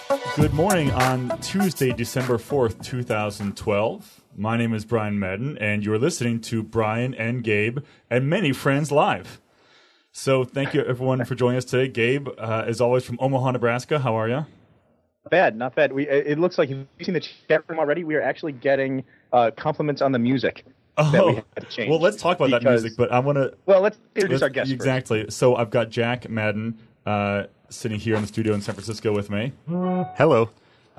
Good morning on Tuesday, December 4th, 2012. My name is Brian Madden, and you're listening to Brian and Gabe and Many Friends Live. So thank you, everyone, for joining us today. Gabe, as always, from Omaha, Nebraska. How are you? Not bad. It looks like you've seen the chat room already. We are actually getting compliments on the music that we had to change. Well, let's talk about that music, but I want to... Well, let's introduce our guest Exactly. first. So I've got Jack Madden sitting here in the studio in San Francisco with me. Hello.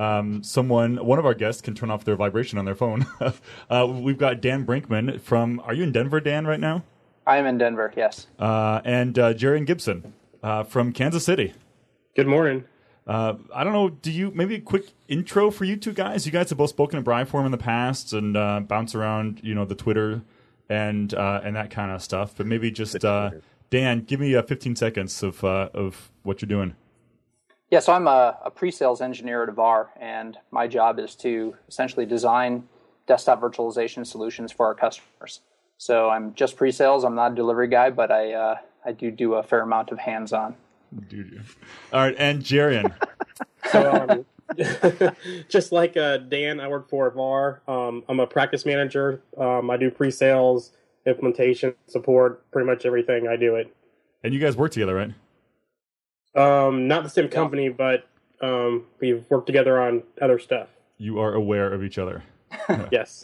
One of our guests can turn off their vibration on their phone. We've got Dan Brinkman from... Are you in Denver, Dan, right now? I am in Denver, yes. And Jerian Gibson from Kansas City. Good morning. I don't know, maybe a quick intro for you two guys? You guys have both spoken at Briarform in the past and bounce around, the Twitter and that kind of stuff. But maybe just, Dan, give me 15 seconds of what you're doing. Yeah, so I'm a pre-sales engineer at Avar, and my job is to essentially design desktop virtualization solutions for our customers. So I'm just pre-sales. I'm not a delivery guy, but I do a fair amount of hands-on. All right, and Jerian. So, just like Dan, I work for Avar. I'm a practice manager. I do pre-sales, implementation, support, pretty much everything. I do it. And you guys work together, right? Not the same company, but we've worked together on other stuff. You are aware of each other. Yes.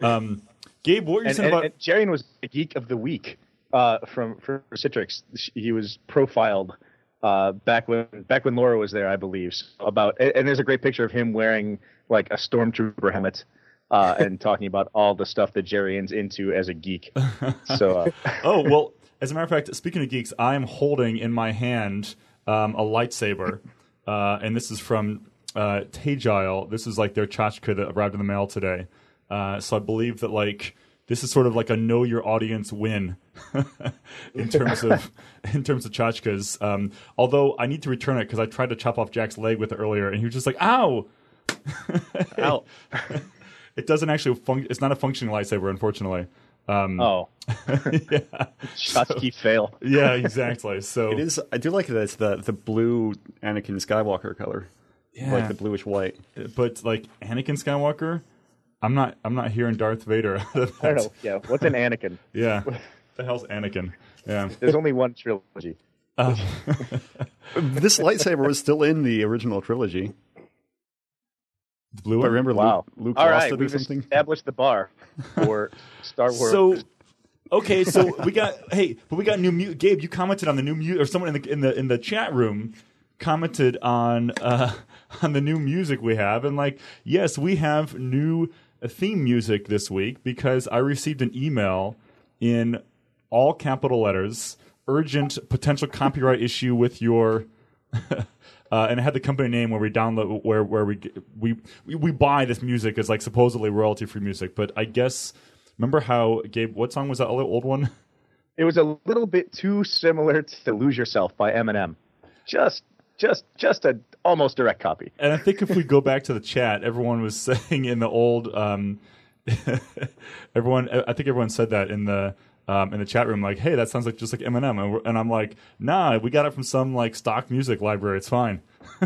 Gabe, what were you saying about... And Jerian was the Geek of the Week for Citrix. He was profiled back when Laura was there, I believe. And there's a great picture of him wearing like a stormtrooper helmet and talking about all the stuff that Jerian's into as a geek. So, oh well, as a matter of fact, speaking of geeks, I'm holding in my hand a lightsaber, and this is from Tagile. This is like their tchotchke that arrived in the mail today. So I believe that this is sort of like a know your audience win in terms of tchotchkes. Although I need to return it because I tried to chop off Jack's leg with it earlier, and he was just like, "Ow!" Ow! It doesn't actually. It's not a functioning lightsaber, unfortunately. Yeah. Tchotchke fail. Yeah, exactly. So it is. I do like that it's the blue Anakin Skywalker color, like the bluish white. But like Anakin Skywalker. I'm not hearing Darth Vader. I don't know. Yeah, what's an Anakin? Yeah, the hell's Anakin? Yeah, there's only one trilogy. This lightsaber was still in the original trilogy. The blue one? I remember Luke All lost right, it or we've something. established the bar for Star Wars. So we got new Gabe, you commented on the new or someone in the chat room commented on the new music we have, and yes, we have new theme music this week because I received an email in all capital letters, urgent potential copyright issue with your and it had the company name where we download where we buy this music as supposedly royalty free music. But I guess, remember how, Gabe, what song was that old one? It was a little bit too similar to Lose Yourself by Eminem. Just a almost direct copy. And I think if we go back to the chat, everyone was saying in the old I think everyone said that in the chat room, hey, that sounds just like Eminem, and I'm like, nah, we got it from some stock music library. It's fine.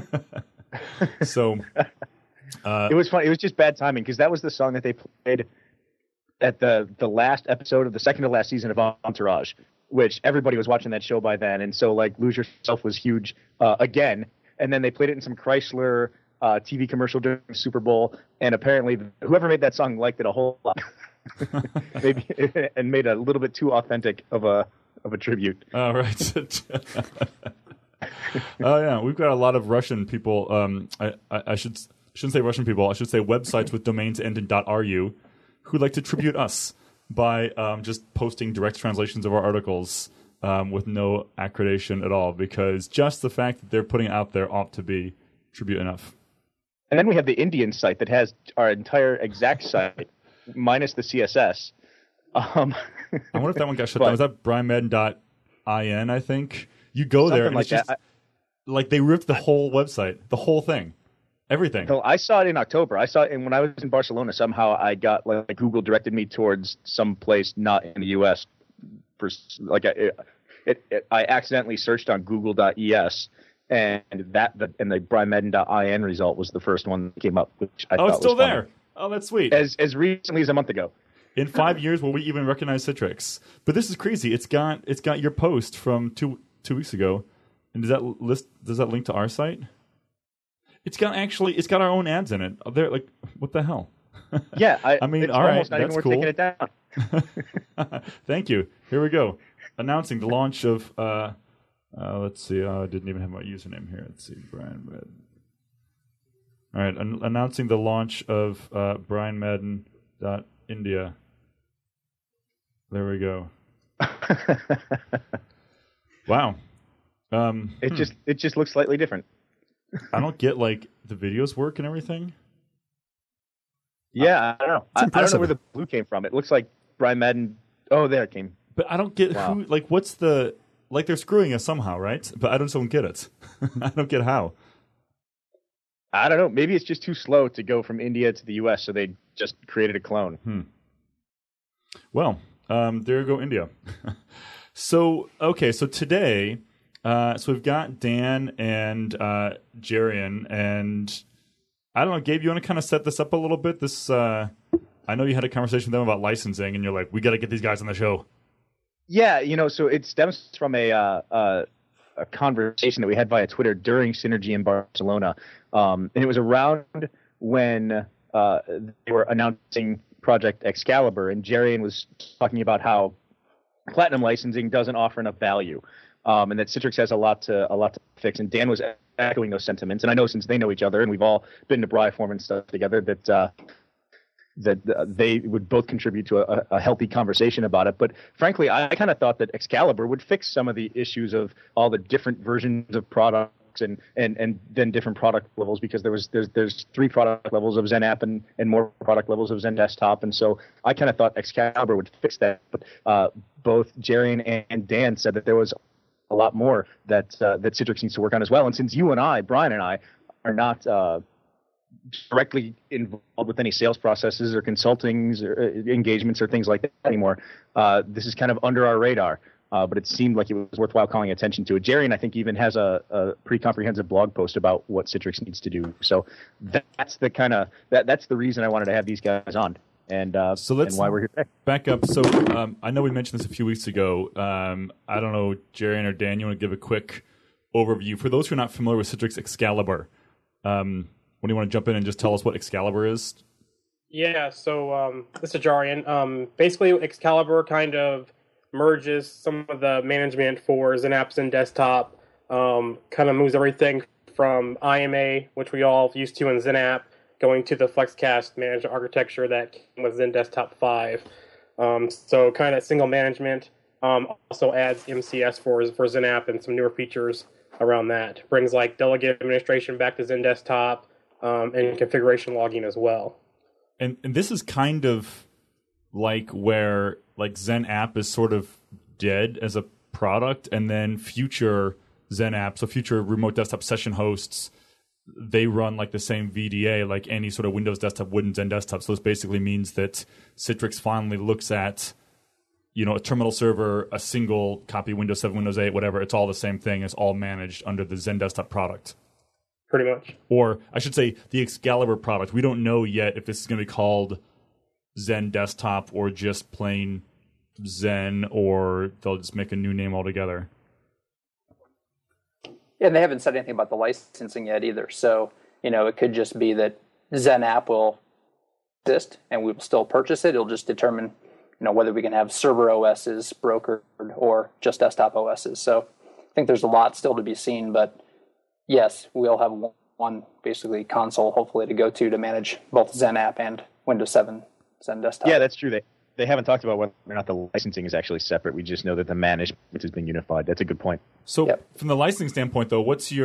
So it was fun. It was just bad timing because that was the song that they played at the last episode of the second to last season of Entourage, which everybody was watching that show by then, and so Lose Yourself was huge again. And then they played it in some Chrysler TV commercial during the Super Bowl, and apparently whoever made that song liked it a whole lot. Maybe and made a little bit too authentic of a tribute. Oh, right. Oh yeah, we've got a lot of Russian people. I shouldn't say Russian people. I should say websites with domains end in .ru who like to tribute us by just posting direct translations of our articles with no accreditation at all, because just the fact that they're putting it out there ought to be tribute enough. And then we have the Indian site that has our entire exact site minus the CSS. I wonder if that one got shut down. Was that brianmadden.in, I think? You go there and it's just they ripped the whole website, the whole thing, everything. So I saw it in October. I saw it, and when I was in Barcelona, somehow I got Google directed me towards some place not in the U.S. for I accidentally searched on Google.es, and the BrianMadden.in result was the first one that came up, which I thought it's still was funny. there. Oh, that's sweet. As recently as a month ago. In 5 years, will we even recognize Citrix? But this is crazy. It's got your post from two weeks ago, and does that link to our site? It's got our own ads in it. They're like, what the hell? Yeah, I mean, it's all right, almost not even that's worth cool. taking it down. Thank you. Here we go. Announcing the launch of. Let's see. I didn't even have my username here. Let's see. Brian Madden. All right. Announcing the launch of BrianMadden.India. There we go. Wow. It just looks slightly different. I don't get like the videos work and everything. Yeah, I don't know. I don't know where the blue came from. It looks like Brian Madden. Oh, there it came. But I don't get who. Like, what's the like? They're screwing us somehow, right? But I don't get it. I don't get how. I don't know. Maybe it's just too slow to go from India to the U.S., so they just created a clone. Well, there you go, India. So today, so we've got Dan and Jarian, and I don't know, Gabe, you want to kind of set this up a little bit? This, I know you had a conversation with them about licensing, and you're like, we got to get these guys on the show. Yeah, so it stems from a conversation that we had via Twitter during Synergy in Barcelona. And it was around when they were announcing Project Excalibur, and Jarian was talking about how Platinum licensing doesn't offer enough value, and that Citrix has a lot to fix. And Dan was echoing those sentiments. And I know, since they know each other and we've all been to Briaform and stuff together, that they would both contribute to a healthy conversation about it. But frankly, I kind of thought that Excalibur would fix some of the issues of all the different versions of products and then different product levels, because there's 3 product levels of XenApp and more product levels of XenDesktop. And so I kind of thought Excalibur would fix that. But both Jarian and Dan said that there was a lot more that Citrix needs to work on as well. And since you and I, Brian and I, are not directly involved with any sales processes or consultings or engagements or things like that anymore, this is kind of under our radar. But it seemed like it was worthwhile calling attention to it. Jarian, I think, even has a pretty comprehensive blog post about what Citrix needs to do. So that's the reason I wanted to have these guys on, and why we're here today. Back up. So I know we mentioned this a few weeks ago. I don't know, Jarian or Dan, you want to give a quick overview for those who are not familiar with Citrix Excalibur? When do you want to jump in and just tell us what Excalibur is? Yeah. So this is Jarian. Basically, Excalibur kind of merges some of the management for XenApp and desktop, kind of moves everything from IMA, which we all used to in XenApp, going to the FlexCast management architecture that came with XenDesktop 5. So kind of single management, also adds MCS for XenApp and some newer features around that. Brings like delegate administration back to XenDesktop, and configuration logging as well. And this is kind of like where like XenApp is sort of dead as a product, and then future XenApp, so future remote desktop session hosts, they run like the same VDA like any sort of Windows desktop would in XenDesktop. So this basically means that Citrix finally looks at, a terminal server, a single copy, Windows 7, Windows 8, whatever. It's all the same thing. It's all managed under the XenDesktop product. Pretty much. Or I should say the Excalibur product. We don't know yet if this is going to be called XenDesktop or just plain Xen, or they'll just make a new name altogether. Yeah, and they haven't said anything about the licensing yet either. So, it could just be that XenApp will exist and we will still purchase it. It'll just determine, whether we can have server OSs brokered or just desktop OSs. So I think there's a lot still to be seen, but yes, we'll have one basically console hopefully to go to manage both XenApp and Windows 7 XenDesktop. Yeah, that's true. They haven't talked about whether or not the licensing is actually separate. We just know that the management has been unified. That's a good point. So From the licensing standpoint, though,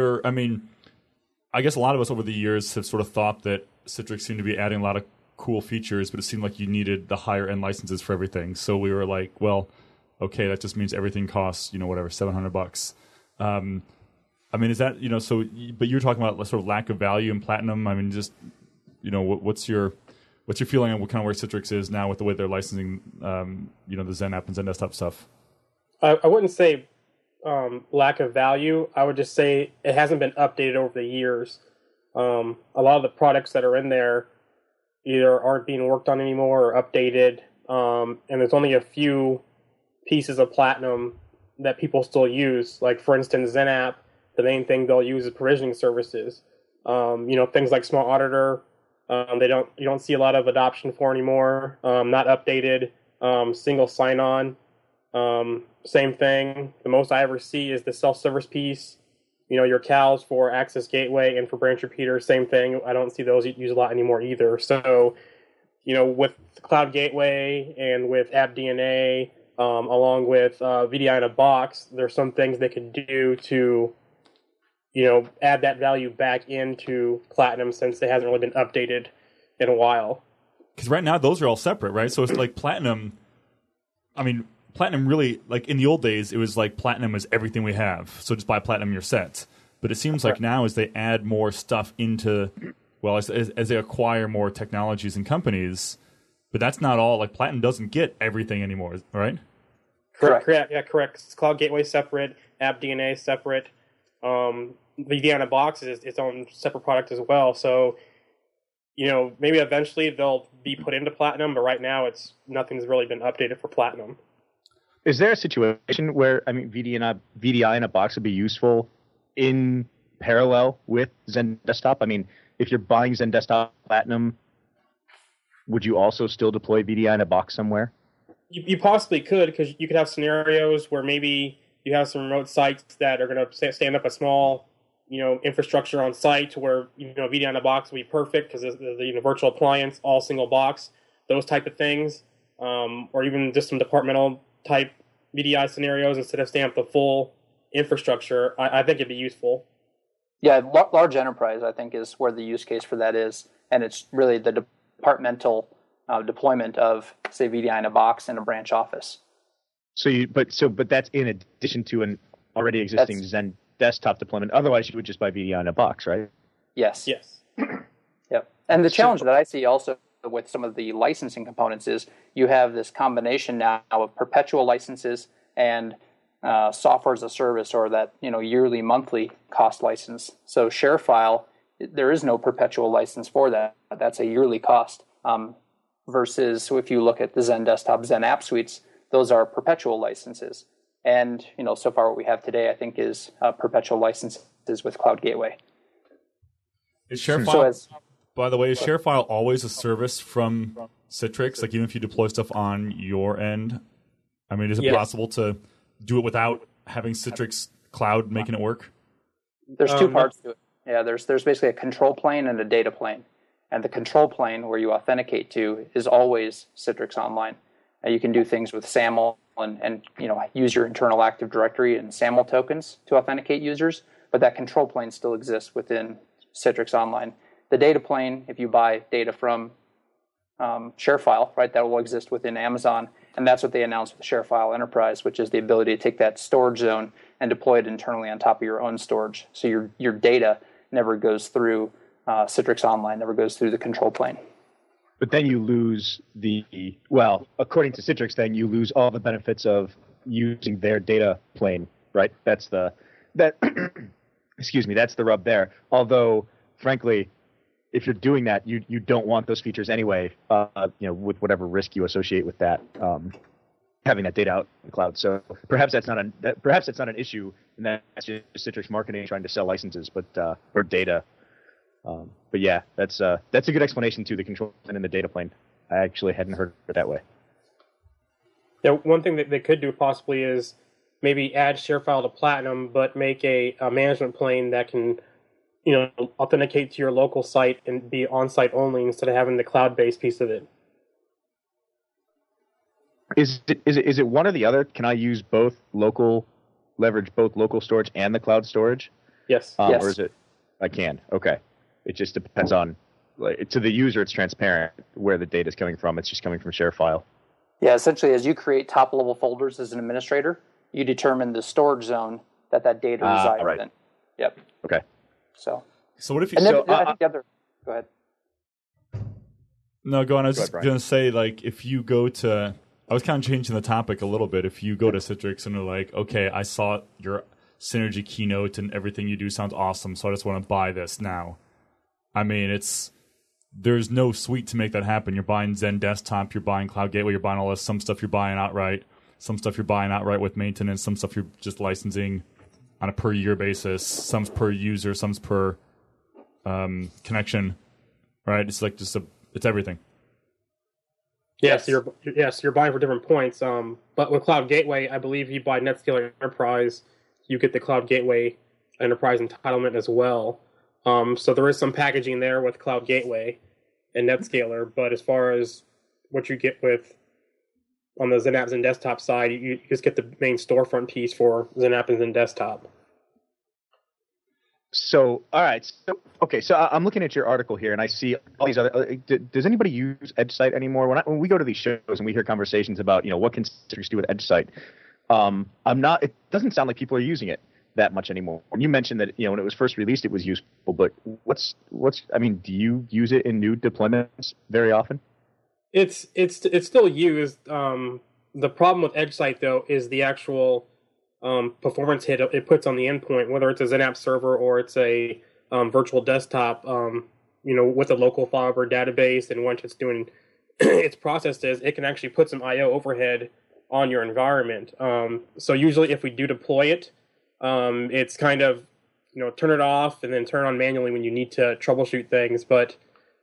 I guess a lot of us over the years have sort of thought that Citrix seemed to be adding a lot of cool features, but it seemed like you needed the higher end licenses for everything. So we were like, well, okay, that just means everything costs, whatever, $700. Is that, but you're talking about sort of lack of value in Platinum. Just, what's your feeling on what kind of where Citrix is now with the way they're licensing, the XenApp and XenDesktop stuff? I wouldn't say lack of value, I would just say it hasn't been updated over the years. A lot of the products that are in there either aren't being worked on anymore or updated, and there's only a few pieces of Platinum that people still use. Like, for instance, XenApp, the main thing they'll use is provisioning services. Things like Smart Auditor, you don't see a lot of adoption for anymore. Not updated. Single sign-on, same thing. The most I ever see is the self-service piece. Your CALs for Access Gateway and for Branch Repeater, same thing. I don't see those used a lot anymore either. So, with Cloud Gateway and with AppDNA, along with VDI in a box, there's some things they could do to, add that value back into Platinum, since it hasn't really been updated in a while. Because right now those are all separate, right? So it's like Platinum. I mean, Platinum really, like in the old days, it was like Platinum is everything we have. So just buy Platinum, you're set. But it seems like now, as they add more stuff into, well, as they acquire more technologies and companies, but that's not all. Like, Platinum doesn't get everything anymore, right? Correct. Yeah, correct. Cloud Gateway separate, AppDNA separate. VDI in a box is its own separate product as well. So, maybe eventually they'll be put into Platinum, but right now nothing's really been updated for Platinum. Is there a situation where, VDI in a box would be useful in parallel with Zen Desktop? I mean, if you're buying Zen Desktop Platinum, would you also still deploy VDI in a box somewhere? You possibly could, because you could have scenarios where maybe you have some remote sites that are going to stand up a small, infrastructure on site where, VDI in a box would be perfect because the virtual appliance, all single box, those type of things, or even just some departmental type VDI scenarios instead of staying up the full infrastructure. I think it'd be useful. Yeah, large enterprise, I think, is where the use case for that is, and it's really the departmental deployment of, say, VDI in a box in a branch office. But that's in addition to an already existing Zen Desktop deployment. Otherwise, you would just buy VDI in a box, right? Yes. Yep. And the challenge that I see also with some of the licensing components is you have this combination now of perpetual licenses and software as a service, or that yearly, monthly cost license. So ShareFile, there is no perpetual license for that. That's a yearly cost. Versus, so if you look at the Zen Desktop, Zen App Suites, those are perpetual licenses. And so far what we have today, I think, is perpetual licenses with Cloud Gateway. Is ShareFile, by the way, is ShareFile always a service from Citrix? Like, even if you deploy stuff on your end, I mean, is it possible to do it without having Citrix Cloud making it work? There's two parts to it. Yeah, there's basically a control plane and a data plane. And the control plane, where you authenticate to, is always Citrix Online. You can do things with SAML and use your internal Active Directory and SAML tokens to authenticate users, but that control plane still exists within Citrix Online. The data plane, if you buy data from ShareFile, right, that will exist within Amazon, and that's what they announced with ShareFile Enterprise, which is the ability to take that storage zone and deploy it internally on top of your own storage. So your data never goes through Citrix Online, never goes through the control plane. But then you lose according to Citrix, then you lose all the benefits of using their data plane, right? That's the rub there. Although, frankly, if you're doing that, you don't want those features anyway, with whatever risk you associate with that, having that data out in the cloud. So perhaps that's not an issue, and that's just Citrix marketing trying to sell licenses, or data. But yeah, that's a good explanation too, the control plane and the data plane. I actually hadn't heard it that way. Yeah, one thing that they could do possibly is maybe add ShareFile to Platinum, but make a management plane that can, authenticate to your local site and be on-site only instead of having the cloud-based piece of it. Is it one or the other? Can I use leverage both local storage and the cloud storage? Yes. Yes. Or is it? I can. Okay. It just depends on, to the user, it's transparent where the data is coming from. It's just coming from ShareFile. Yeah, essentially, as you create top-level folders as an administrator, you determine the storage zone that data resides in. Yep. Okay. So what if you? I think the other. Go ahead. No, go on. I was just going to say, like, if you go to I was kind of changing the topic a little bit. If you go to Citrix and they're like, okay, I saw your Synergy keynote and everything you do sounds awesome, so I just want to buy this now. I mean, there's no suite to make that happen. You're buying Zen Desktop, you're buying Cloud Gateway, you're buying all this. Some stuff you're buying outright. Some stuff you're buying outright with maintenance. Some stuff you're just licensing on a per year basis. Some's per user, some's per connection. Right? It's like it's everything. Yes, you're buying for different points. But with Cloud Gateway, I believe you buy NetScaler Enterprise, you get the Cloud Gateway Enterprise entitlement as well. So there is some packaging there with Cloud Gateway and NetScaler, but as far as what you get with on the XenApp and Desktop side, you just get the main storefront piece for XenApp and Desktop. So, all right. So I'm looking at your article here, and I see all these other. Does anybody use EdgeSight anymore? When we go to these shows and we hear conversations about, what can Citrix do with EdgeSight, I'm not. It doesn't sound like people are using it that much anymore. You mentioned that when it was first released, it was useful, but what's? I mean, do you use it in new deployments very often? It's still used. The problem with EdgeSight though is the actual performance hit it puts on the endpoint, whether it's a XenApp server or it's a virtual desktop. With a local file or database, and once it's doing its processes, it can actually put some I/O overhead on your environment. So usually, if we do deploy it, it's kind of turn it off and then turn it on manually when you need to troubleshoot things, but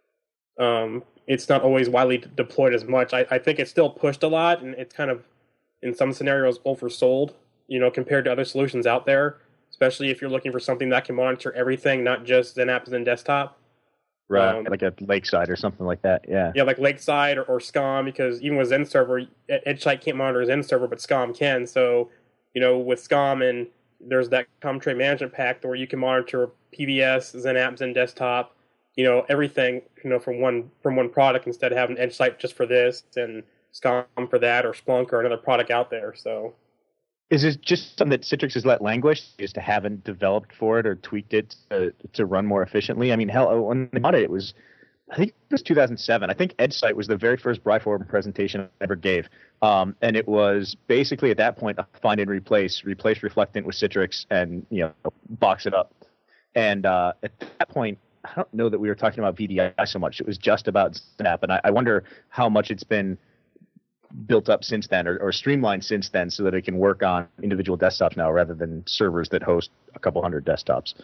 it's not always widely deployed as much. I think it's still pushed a lot, and it's kind of, in some scenarios, oversold, compared to other solutions out there, especially if you're looking for something that can monitor everything, not just XenApp and Desktop. Right, like a Lakeside or something like that, yeah. Yeah, like Lakeside or SCOM, because even with Zen Server, EdgeSight can't monitor Zen Server, but SCOM can. So, with SCOM, and there's that ComTray management pack where you can monitor PBS, XenApp, Zen Desktop, everything, from one product, instead of having EdgeSight just for this and SCOM for that, or Splunk or another product out there. So, is it just something that Citrix has let languish, just haven't developed for it or tweaked it to run more efficiently? I mean, hell, when they bought it, I think it was 2007. I think EdgeSight was the very first Bryforum presentation I ever gave. And it was basically at that point a find and replace Reflectant with Citrix and, box it up. And at that point, I don't know that we were talking about VDI so much. It was just about XenApp. And I wonder how much it's been built up since then or streamlined since then so that it can work on individual desktops now rather than servers that host a couple hundred desktops.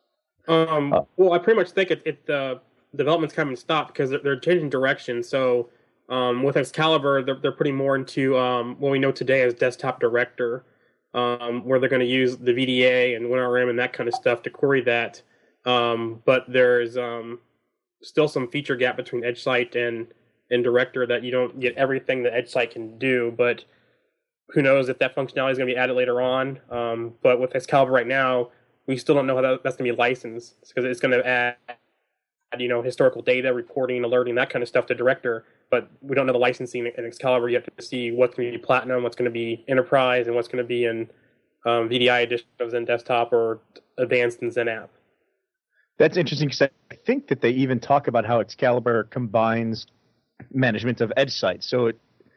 Well, I pretty much think the development's kind of stopped because they're changing direction. So with Excalibur, they're putting more into what we know today as Desktop Director, where they're going to use the VDA and WinRM and that kind of stuff to query that. But there's still some feature gap between EdgeSight and Director that you don't get everything that EdgeSight can do. But who knows if that functionality is going to be added later on. But with Excalibur right now, we still don't know how that's going to be licensed, because it's going to add historical data, reporting, alerting, that kind of stuff to Director, but we don't know the licensing in Excalibur yet to see what's going to be Platinum, what's going to be Enterprise, and what's going to be in VDI edition of Zen Desktop or Advanced in XenApp. That's interesting, because I think that they even talk about how Excalibur combines management of EdgeSight, so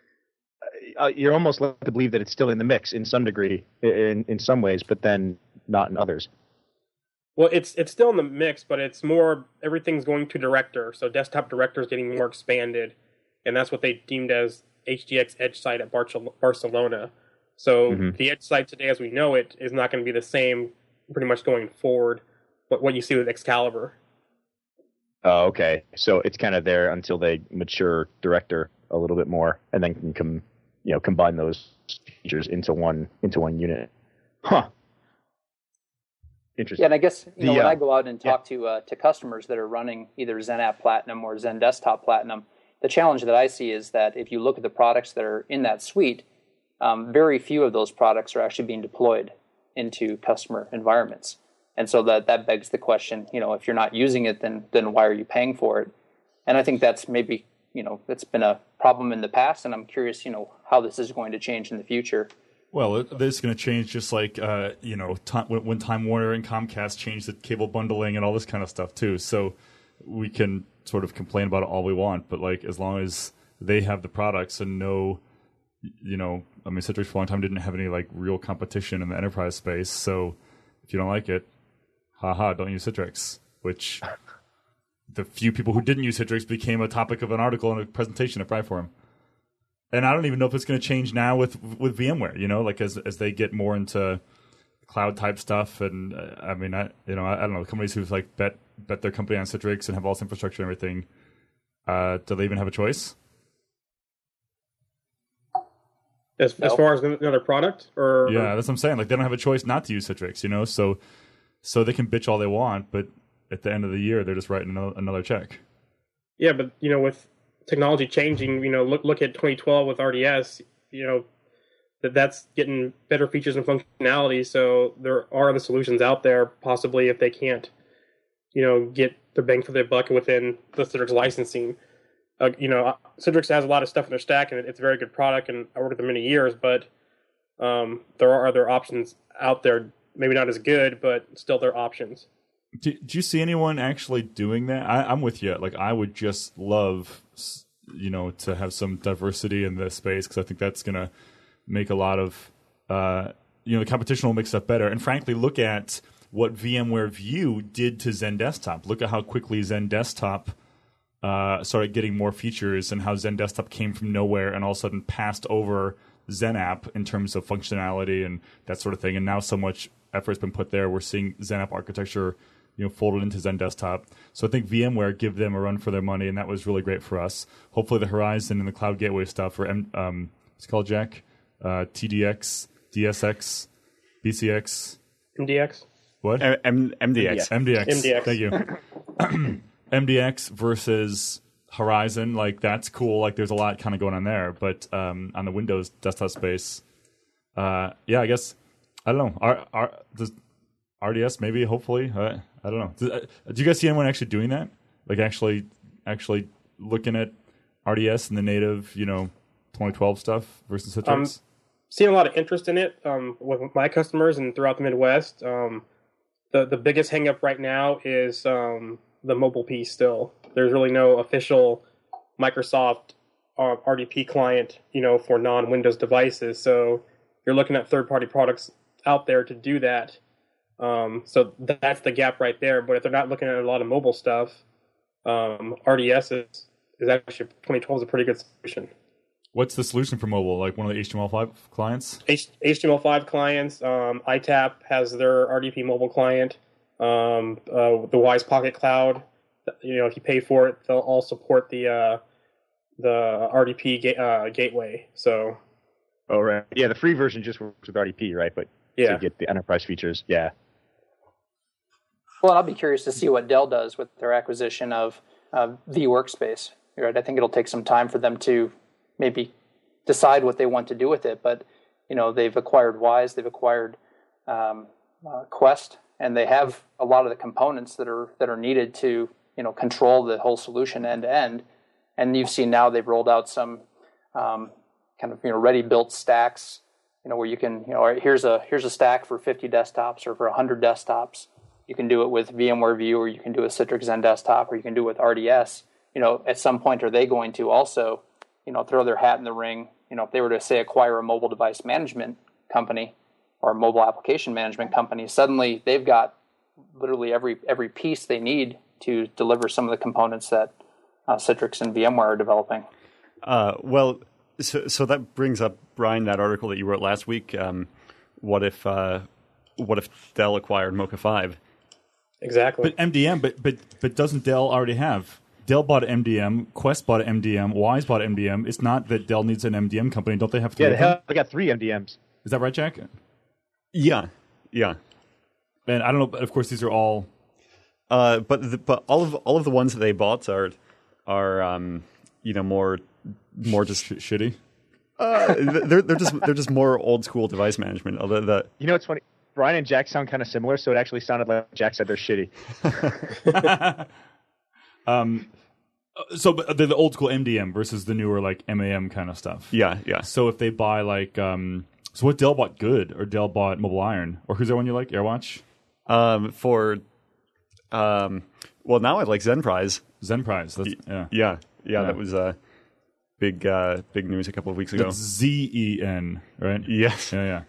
you're almost led to believe that it's still in the mix in some degree, in some ways, but then not in others. Well, it's still in the mix, but it's more, everything's going to Director. So Desktop Director is getting more expanded, and that's what they deemed as HDX EdgeSight at Barcelona. So the EdgeSight today, as we know it, is not going to be the same pretty much going forward, what you see with Excalibur. Oh, okay. So it's kind of there until they mature Director a little bit more, and then can combine those features into one unit. Huh. Interesting. Yeah, and I guess when I go out and talk to customers that are running either XenApp Platinum or Zen Desktop Platinum, the challenge that I see is that if you look at the products that are in that suite, very few of those products are actually being deployed into customer environments, and so that begs the question: if you're not using it, then why are you paying for it? And I think that's maybe it's been a problem in the past, and I'm curious how this is going to change in the future. Well, this is going to change just like, when Time Warner and Comcast changed the cable bundling and all this kind of stuff, too. So we can sort of complain about it all we want, but, as long as they have the products and know, you know, I mean, Citrix for a long time didn't have any like real competition in the enterprise space. So if you don't like it, haha, don't use Citrix. Which the few people who didn't use Citrix became a topic of an article and a presentation at Pryforum. And I don't even know if it's going to change now with VMware. You know, like as they get more into cloud type stuff. And I mean, I don't know, companies who've like bet their company on Citrix and have all this infrastructure and everything. Do they even have a choice? As far as another product, or yeah, that's what I'm saying. Like they don't have a choice not to use Citrix, you know. So they can bitch all they want, but at the end of the year, they're just writing another check. Yeah, but you know, with technology changing, you know, look at 2012 with RDS. You know, that's getting better features and functionality. So there are other solutions out there, possibly if they can't, you know, get their bang for their buck within the Citrix licensing. You know, Citrix has a lot of stuff in their stack, and it's a very good product, and I worked with them many years, but there are other options out there, maybe not as good, but still there are options. Do you see anyone actually doing that? I'm with you. Like, I would just love, you know, to have some diversity in the space, because I think that's going to make a lot of, you know, the competition will make stuff better. And frankly, look at what VMware View did to Zen Desktop. Look at how quickly Zen Desktop started getting more features, and how Zen Desktop came from nowhere and all of a sudden passed over Zen App in terms of functionality and that sort of thing. And now so much effort's been put there. We're seeing Zen App architecture, you know, folded into Zen Desktop. So I think VMware give them a run for their money, and that was really great for us. Hopefully the Horizon and the Cloud Gateway stuff, or what's it called, Jack? TDX, DSX, BCX, MDX. What? MDX. MDX. Thank you. MDX versus Horizon, like that's cool. Like there's a lot kind of going on there, but on the Windows desktop space, yeah, I guess I don't know. Does RDS maybe? Hopefully, I don't know. Do you guys see anyone actually doing that? Like actually looking at RDS and the native, you know, 2012 stuff versus Citrix? Seeing a lot of interest in it with my customers and throughout the Midwest. The biggest hang up right now is the mobile piece still. There's really no official Microsoft RDP client, you know, for non-Windows devices. So you're looking at third-party products out there to do that. So that's the gap right there. But if they're not looking at a lot of mobile stuff, RDS is actually 2012 is a pretty good solution. What's the solution for mobile? Like one of the HTML5 clients? HTML5 clients. ITAP has their RDP mobile client. The Wise Pocket Cloud, you know, if you pay for it, they'll all support the RDP gateway. So, oh right, yeah, the free version just works with RDP, right? But yeah, to get the enterprise features, yeah. Well, I'll be curious to see what Dell does with their acquisition of vWorkspace. Right, I think it'll take some time for them to maybe decide what they want to do with it. But you know, they've acquired Wise, they've acquired Quest. And they have a lot of the components that are needed to, you know, control the whole solution end to end. And you've seen now they've rolled out some kind of, you know, ready built stacks, you know, where you can, you know, all right, here's a stack for 50 desktops or for 100 desktops. You can do it with VMware View, or you can do a Citrix Zen Desktop, or you can do it with RDS. You know, at some point, are they going to also, you know, throw their hat in the ring? You know, if they were to say acquire a mobile device management company or mobile application management company, suddenly they've got literally every piece they need to deliver some of the components that Citrix and VMware are developing. Well, so that brings up, Brian, that article that you wrote last week. What if Dell acquired Mocha 5? Exactly. But MDM, but doesn't Dell already have? Dell bought MDM, Quest bought MDM, Wise bought MDM. It's not that Dell needs an MDM company. Don't they have three? Yeah, they got 3 MDMs. Is that right, Jack? Yeah. And I don't know, but of course these are all. But all of the ones that they bought are you know, more just shitty. They're just more old school device management. Although you know, it's funny. Brian and Jack sound kind of similar, so it actually sounded like Jack said they're shitty. So they're the old school MDM versus the newer like MAM kind of stuff. Yeah. So if they buy like so what Dell bought good, or Dell bought Mobile Iron, or who's that one you like? AirWatch? Well, now I like ZenPrise. ZenPrise. Yeah. That was. big news a couple of weeks ago. That's Zen, right? Yes. Yeah.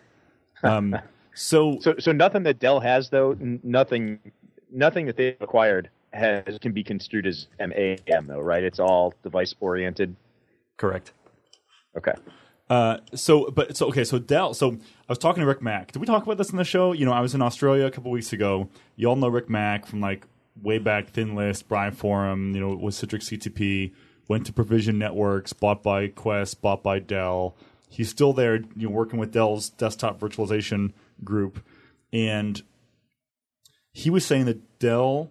So nothing that Dell has though, nothing that they've acquired can be construed as MAM though, right? It's all device oriented. Correct. Okay. So Dell. So I was talking to Rick Mack. Did we talk about this in the show? I was in Australia a couple weeks ago. You all know Rick Mack from like way back, Thin List, Brian Forum. Was Citrix CTP. Went to Provision Networks, bought by Quest, bought by Dell. He's still there, working with Dell's desktop virtualization group, and he was saying that Dell,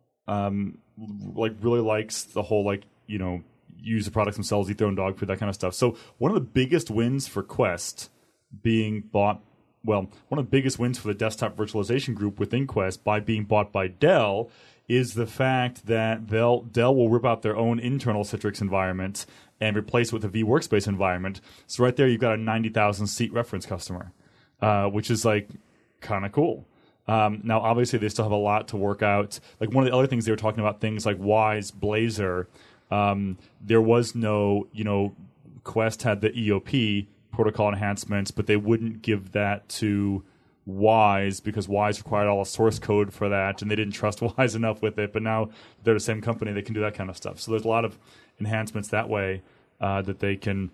really likes the whole use the products themselves, eat their own dog food, that kind of stuff. So one of the biggest wins for Quest being bought, one of the biggest wins for the desktop virtualization group within Quest by being bought by Dell is the fact that Dell will rip out their own internal Citrix environment and replace it with a vWorkspace environment. So right there, you've got a 90,000 seat reference customer, which is kind of cool. Now, obviously, they still have a lot to work out. Like one of the other things they were talking about, things like Wise, Blazor. There was no, Quest had the EOP protocol enhancements, but they wouldn't give that to Wise because Wise required all the source code for that, and they didn't trust Wise enough with it. But now they're the same company; they can do that kind of stuff. So there's a lot of enhancements that way that they can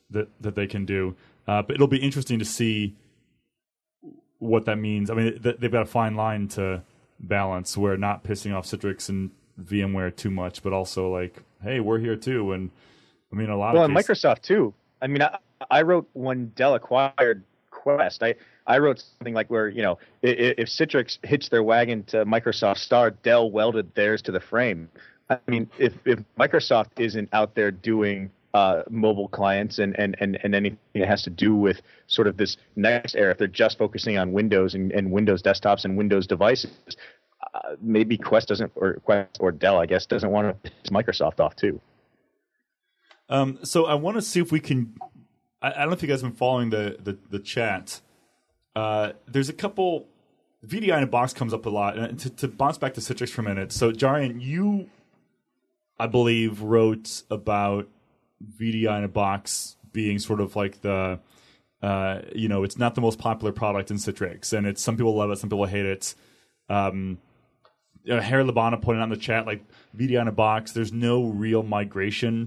do. But it'll be interesting to see what that means. I mean, they've got a fine line to balance where not pissing off Citrix and VMware too much, but also hey, we're here too. And I mean, a lot of cases. Microsoft too. I mean, I wrote when Dell acquired Quest. I wrote something like where if Citrix hitched their wagon to Microsoft Star, Dell welded theirs to the frame. I mean, if Microsoft isn't out there doing mobile clients and anything that has to do with sort of this next era, if they're just focusing on Windows and Windows desktops and Windows devices, maybe Quest or Dell, I guess, doesn't want to piss Microsoft off too. So I want to see if we can. I don't know if you guys have been following the chat. There's a couple. VDI in a box comes up a lot. And to bounce back to Citrix for a minute. So Jarian, you, I believe, wrote about VDI in a box being sort of like the, it's not the most popular product in Citrix, and some people love it, some people hate it. Harry Labana pointed out in the chat, VDI in a box, there's no real migration,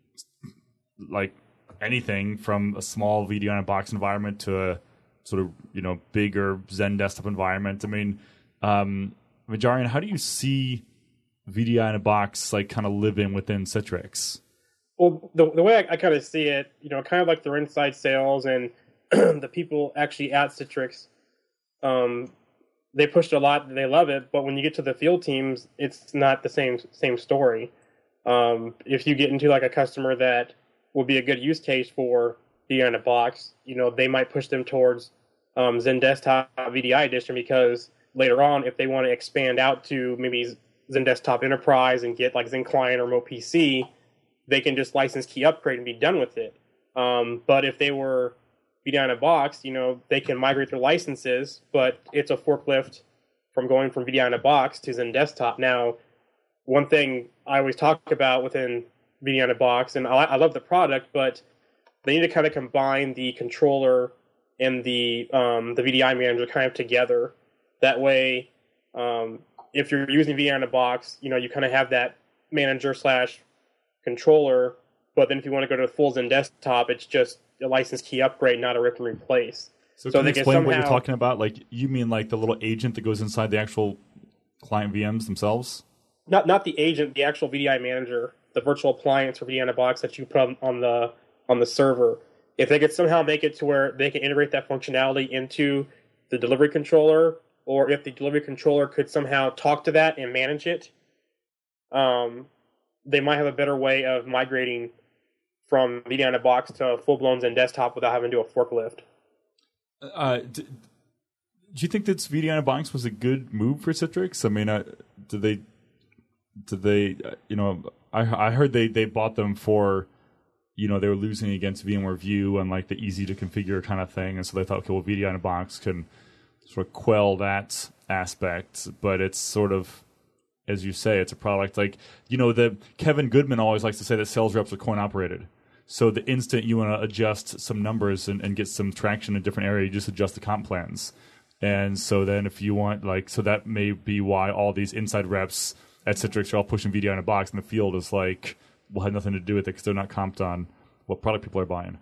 anything from a small VDI in a box environment to a sort of, bigger Zen desktop environment. I mean, Jarian, how do you see VDI in a box, kind of living within Citrix? Well, the way I kind of see it, kind of like their inside sales and the people actually at Citrix, they pushed a lot, they love it, but when you get to the field teams, it's not the same story. If you get into a customer that will be a good use case for VDI in a box, they might push them towards Zen Desktop VDI Edition, because later on, if they want to expand out to maybe Zen Desktop Enterprise and get Zen Client or Remote PC, they can just license key upgrade and be done with it. But if they were VDI in a box, they can migrate their licenses, but it's a forklift from going from VDI in a box to Zen Desktop. Now, one thing I always talk about within VDI in a box, and I love the product, but they need to kind of combine the controller and the VDI manager kind of together. That way, if you're using VDI in a box, you kind of have that manager / controller, but then if you want to go to a full Zen Desktop, it's just a license key upgrade, not a rip and replace. So can you explain what you're talking about? You mean the little agent that goes inside the actual client VMs themselves? Not the agent, the actual VDI manager, the virtual appliance for VDI in a box that you put on the server. If they could somehow make it to where they can integrate that functionality into the delivery controller, or if the delivery controller could somehow talk to that and manage it, they might have a better way of migrating from VDI in a box to a full-blown Zen Desktop without having to do a forklift. Do you think that VDI in a box was a good move for Citrix? I mean, did they? I heard they bought them for, they were losing against VMware View and the easy to configure kind of thing, and so they thought, okay, well, VDI in a box can sort of quell that aspect, but it's sort of, as you say, it's a product the Kevin Goodman always likes to say that sales reps are coin operated. So the instant you want to adjust some numbers and get some traction in a different area, you just adjust the comp plans. And so then if you want, like, so that may be why all these inside reps at Citrix are all pushing VDI in a box, and the field is like, will have nothing to do with it because they're not comped on what product people are buying.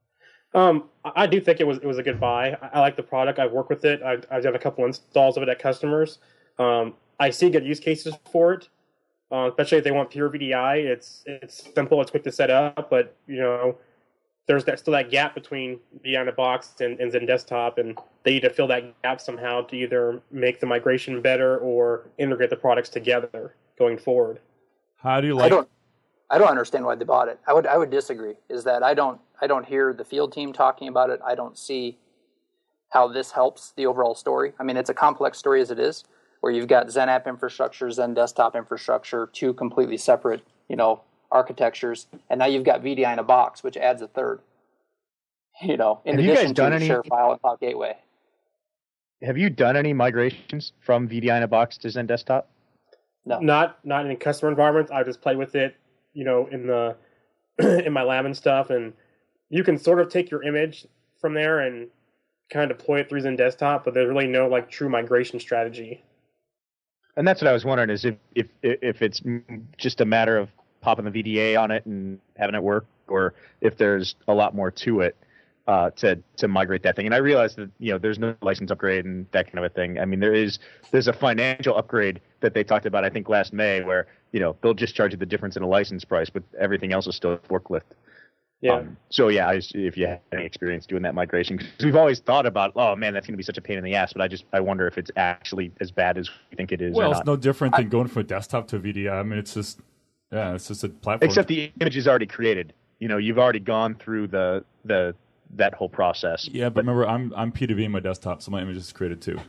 I do think it was a good buy. I like the product. I've worked with it. I've done a couple installs of it at customers. I see good use cases for it, especially if they want pure VDI. It's simple. It's quick to set up, but there's still that gap between VDI in a box and Zen Desktop, and they need to fill that gap somehow to either make the migration better or integrate the products together going forward. How do you like? I don't understand why they bought it. I would disagree. Is that I don't hear the field team talking about it. I don't see how this helps the overall story. I mean, it's a complex story as it is, where you've got Zen app infrastructure, Zen desktop infrastructure, two completely separate, architectures, and now you've got VDI in a box, which adds a third. In addition to the share file and cloud gateway. Have you done any migrations from VDI in a box to Zen desktop? No, not in customer environments. I just play with it, in the in my lab and stuff, and you can sort of take your image from there and kind of deploy it through Zen desktop, but there's really no true migration strategy. And that's what I was wondering, is if it's just a matter of popping the VDA on it and having it work, or if there's a lot more to it to migrate that thing. And I realize that there's no license upgrade and that kind of a thing. I mean, there's a financial upgrade that they talked about, I think last May, where they'll just charge you the difference in a license price, but everything else is still a forklift. Yeah. If you have any experience doing that migration, because we've always thought about, oh man, that's going to be such a pain in the ass. But I wonder if it's actually as bad as we think it is. Well, or it's not. no different than going from a desktop to a VDI. I mean, it's just a platform. Except the image is already created. You've already gone through that whole process. Yeah, but remember, I'm P2V in my desktop, so my image is created too.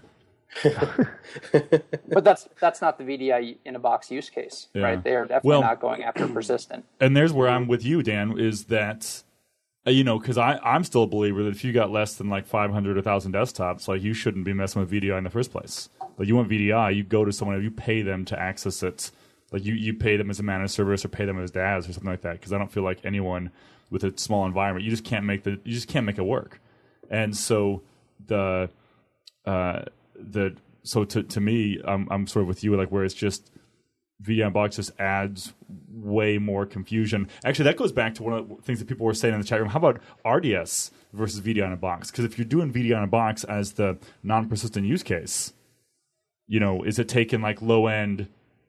But that's not the VDI in a box use case, right? They are definitely not going after persistent. And there's where I'm with you, Dan, is that because I'm still a believer that if you got less than 500 or 1,000 desktops, you shouldn't be messing with VDI in the first place. You want VDI, you go to someone, you pay them to access it. You pay them as a managed service or pay them as DAS or something like that, because I don't feel like anyone with a small environment, you just can't make it work. And so to me, I'm sort of with you, where it's just VDI in box just adds way more confusion. Actually, that goes back to one of the things that people were saying in the chat room. How about RDS versus VDI in a box? Because if you're doing VDI in a box as the non-persistent use case, is it taking low end,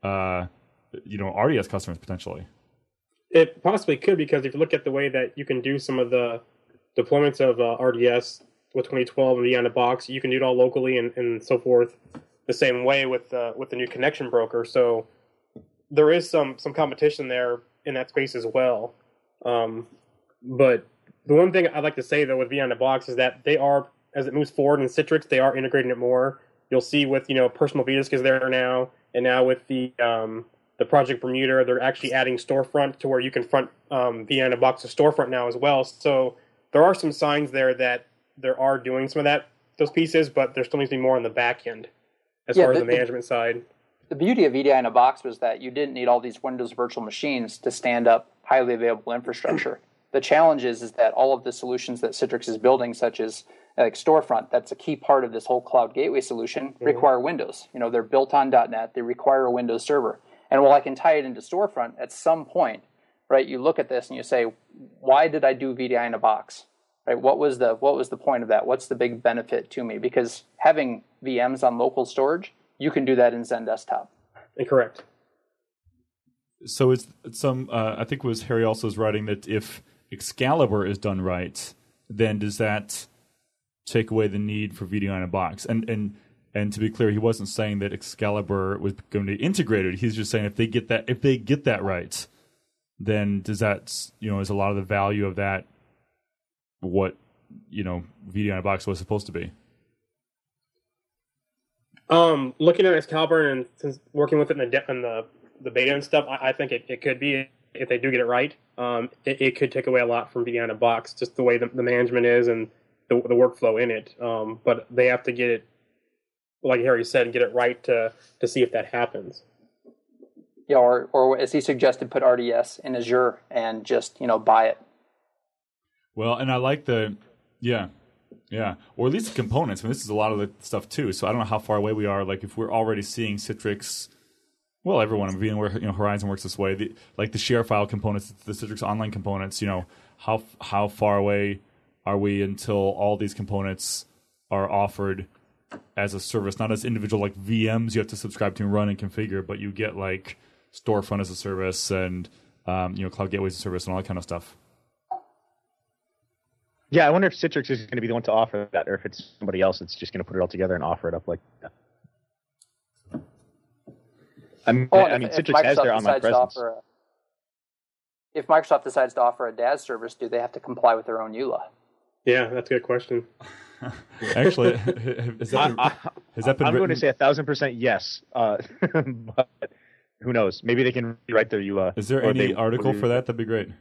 RDS customers potentially? It possibly could, because if you look at the way that you can do some of the deployments of RDS with 2012 and VDI in a box, you can do it all locally and so forth the same way with the new connection broker. So there is some competition there in that space as well. But the one thing I'd like to say, though, with VDI in a box is that they are, as it moves forward in Citrix, they are integrating it more. You'll see with, Personal vDisk is there now, and now with the Project Bermuda, they're actually adding storefront to where you can front VDI in a box to storefront now as well. So there are some signs there that there are doing some of those pieces, but there still needs to be more on the back end as far as the management side. The beauty of VDI in a box was that you didn't need all these Windows virtual machines to stand up highly available infrastructure. The challenge is that all of the solutions that Citrix is building, such as Storefront, that's a key part of this whole cloud gateway solution, require Windows. They're built on .NET. They require a Windows server. And while I can tie it into Storefront, at some point, right, you look at this and you say, why did I do VDI in a box? Right? What was the point of that? What's the big benefit to me? Because having VMs on local storage, you can do that in Zen Desktop. Correct. So it's I think it was Harry also is writing that if Excalibur is done right, then does that take away the need for VDI in a box? And to be clear, he wasn't saying that Excalibur was going to be integrated. He's just saying if they get that right, then does that is a lot of the value of that what VDI in a box was supposed to be? Looking at Excalibur and since working with it in the beta and stuff, I think it could be, if they do get it right, it could take away a lot from VDI in a box, just the way the management is and the workflow in it. But they have to get it, like Harry said, and get it right to see if that happens. Yeah, or as he suggested, put RDS in Azure and just buy it Well, and I like yeah, or at least the components. I mean, this is a lot of the stuff too. So I don't know how far away we are. Like if we're already seeing Citrix, well, everyone in VMware, Horizon works this way. Like the share file components, the Citrix Online components. How far away are we until all these components are offered as a service, not as individual like VMs you have to subscribe to and run and configure, but you get like storefront as a service and cloud gateways as a service and all that kind of stuff. Yeah, I wonder if Citrix is going to be the one to offer that, or if it's somebody else that's just going to put it all together and offer it up like that. Citrix has their online presence. If Microsoft decides to offer a DAS service, do they have to comply with their own EULA? Yeah, that's a good question. Actually, has that been I'm written? going to say 1,000% yes, but who knows? Maybe they can rewrite their EULA. Is there any article for that? That'd be great.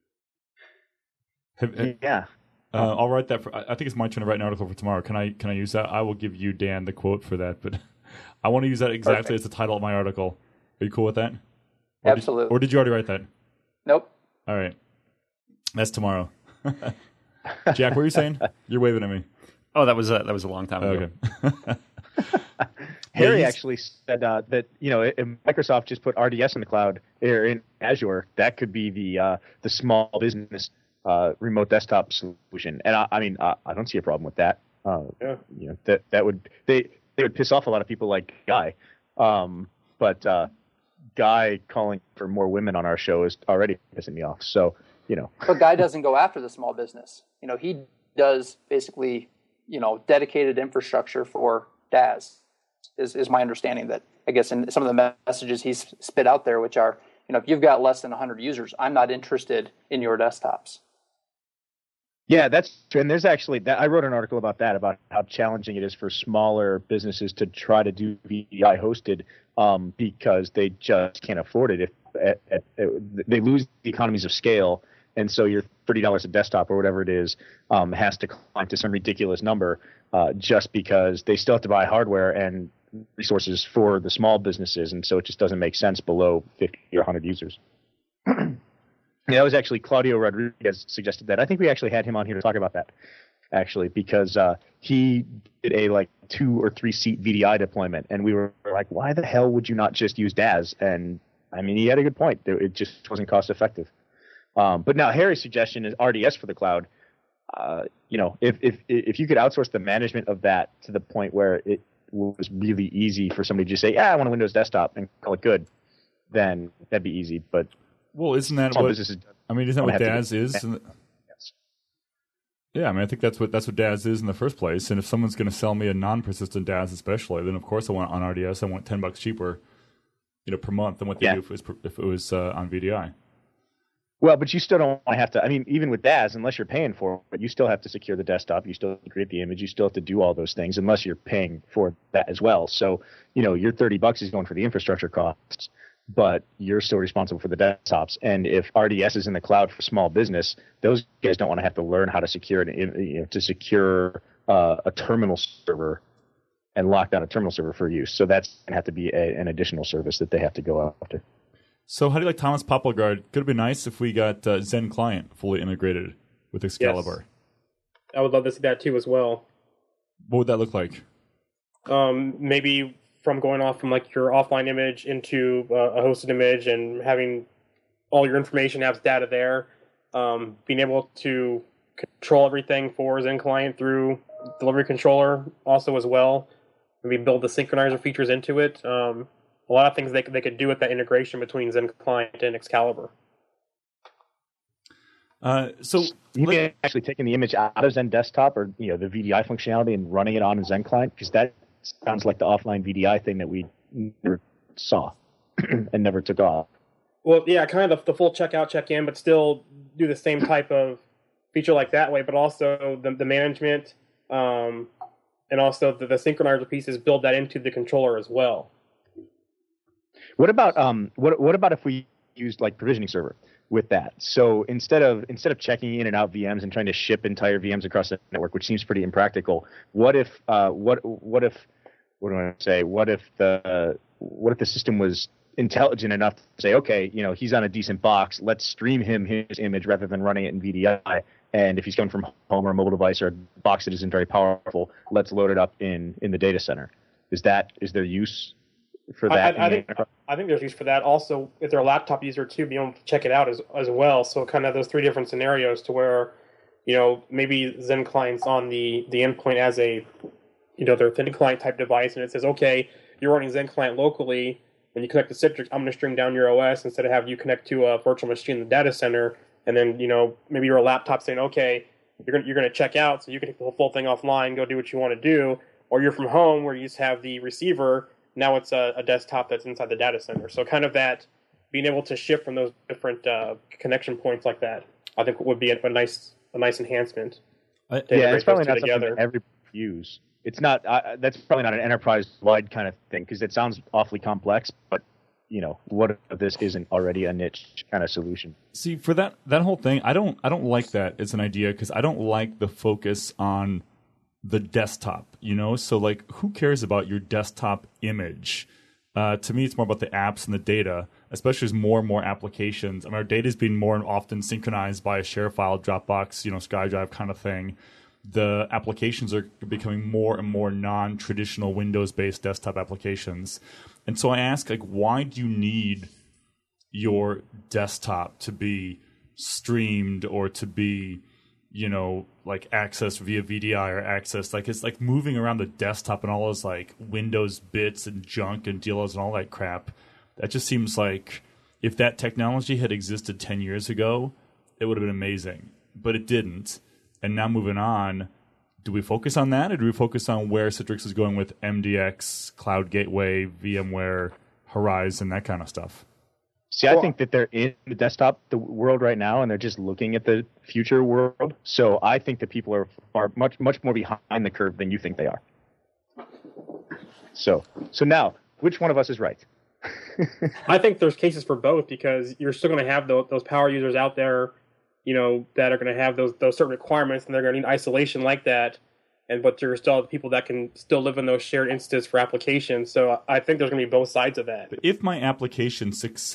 Yeah. I'll write that. I think it's my turn to write an article for tomorrow. Can I use that? I will give you, Dan, the quote for that, but I want to use that exactly as the title of my article. Are you cool with that? Absolutely. Or did you already write that? Nope. All right. That's tomorrow. Jack, what were you saying? You're waving at me. Oh, that was a long time ago. Okay. Harry actually said that if Microsoft just put RDS in the cloud or in Azure, that could be the small business remote desktop solution. And I don't see a problem with that. That would they would piss off a lot of people like Guy, but Guy calling for more women on our show is already pissing me off. So but Guy doesn't go after the small business. He does basically dedicated infrastructure for DAS. Is my understanding that I guess in some of the messages he's spit out there, which are if you've got less than 100 users, I'm not interested in your desktops. Yeah, that's true. And there's actually I wrote an article about that, about how challenging it is for smaller businesses to try to do VDI hosted because they just can't afford it. If they lose the economies of scale, and so your $30 a desktop or whatever it is has to climb to some ridiculous number just because they still have to buy hardware and resources for the small businesses, and so it just doesn't make sense below 50 or 100 users. Yeah, that was actually Claudio Rodriguez suggested that. I think we actually had him on here to talk about that, actually, because he did a 2 or 3 seat VDI deployment, and we were like, why the hell would you not just use DAS? And he had a good point. It just wasn't cost effective. But now Harry's suggestion is RDS for the cloud. If you could outsource the management of that to the point where it was really easy for somebody to just say, I want a Windows desktop and call it good, then that'd be easy. But isn't that what? Isn't that what DAS is? Yes. Yeah, I think that's what DAS is in the first place. And if someone's going to sell me a non-persistent DAS, especially, then of course I want on RDS. I want $10 cheaper, per month than what they do if it was on VDI. Well, but you still don't have to. Even with DAS, unless you're paying for it, you still have to secure the desktop. You still have to create the image. You still have to do all those things, unless you're paying for that as well. So, your $30 is going for the infrastructure costs, but you're still responsible for the desktops. And if RDS is in the cloud for small business, those guys don't want to have to learn how to secure a terminal server and lock down a terminal server for use. So that's going to have to be an additional service that they have to go after. So how do you like Thomas Popelgard? Could it be nice if we got Zen Client fully integrated with Excalibur? Yes. I would love to see that too as well. What would that look like? Maybe from going off from your offline image into a hosted image and having all your information apps data there, being able to control everything for Zen Client through delivery controller also as well. Maybe build the synchronizer features into it. A lot of things they could do with that integration between Zen Client and Excalibur. So you mean actually taking the image out of Zen Desktop or the VDI functionality and running it on a Zen Client? Because that sounds like the offline VDI thing that we never saw and never took off. Well, yeah, kind of the full checkout, check-in, but still do the same type of feature like that way, but also the management and also the synchronizer pieces build that into the controller as well. What about what about if we used provisioning server with that? So instead of checking in and out VMs and trying to ship entire VMs across the network, which seems pretty impractical, what if the system was intelligent enough to say, okay, he's on a decent box, let's stream him his image rather than running it in VDI, And if he's coming from home or a mobile device or a box that isn't very powerful, let's load it up in the data center. Is there use for that? I think there's use for that. Also, if they're a laptop user too, be able to check it out as well. So kind of those three different scenarios to where, maybe Zen client's on the endpoint as a, their thin client type device, and it says, okay, you're running Zen client locally. When you connect to Citrix, I'm going to string down your OS instead of having you connect to a virtual machine in the data center. And then, maybe you're a laptop saying, okay, you're going to check out, so you can take the full thing offline, go do what you want to do. Or you're from home where you just have the receiver. Now it's a desktop that's inside the data center. So kind of that being able to shift from those different connection points like that, I think would be a nice enhancement. It's probably not something that everybody use. It's not. That's probably not an enterprise-wide kind of thing because it sounds awfully complex. But what if this isn't already a niche kind of solution? See, for that whole thing, I don't like that as an idea because I don't like the focus on the desktop. So like, who cares about your desktop image? To me, it's more about the apps and the data, especially as more and more applications. I mean, our data is being more and often synchronized by a share file, Dropbox, SkyDrive kind of thing. The applications are becoming more and more non-traditional Windows-based desktop applications. And so I ask, like, why do you need your desktop to be streamed or to be, like accessed via VDI or accessed? Like, it's like moving around the desktop and all those like Windows bits and junk and dealers and all that crap. That just seems like if that technology had existed 10 years ago, it would have been amazing. But it didn't. And now moving on, do we focus on that, or do we focus on where Citrix is going with MDX, Cloud Gateway, VMware, Horizon, that kind of stuff? See, I think that they're in the world right now, and they're just looking at the future world. So I think that people are much more behind the curve than you think they are. So now, which one of us is right? I think there's cases for both because you're still going to have those power users out there, that are going to have those certain requirements, and they're going to need isolation like that. But you're still people that can still live in those shared instances for applications. So I think there's going to be both sides of that. But if my application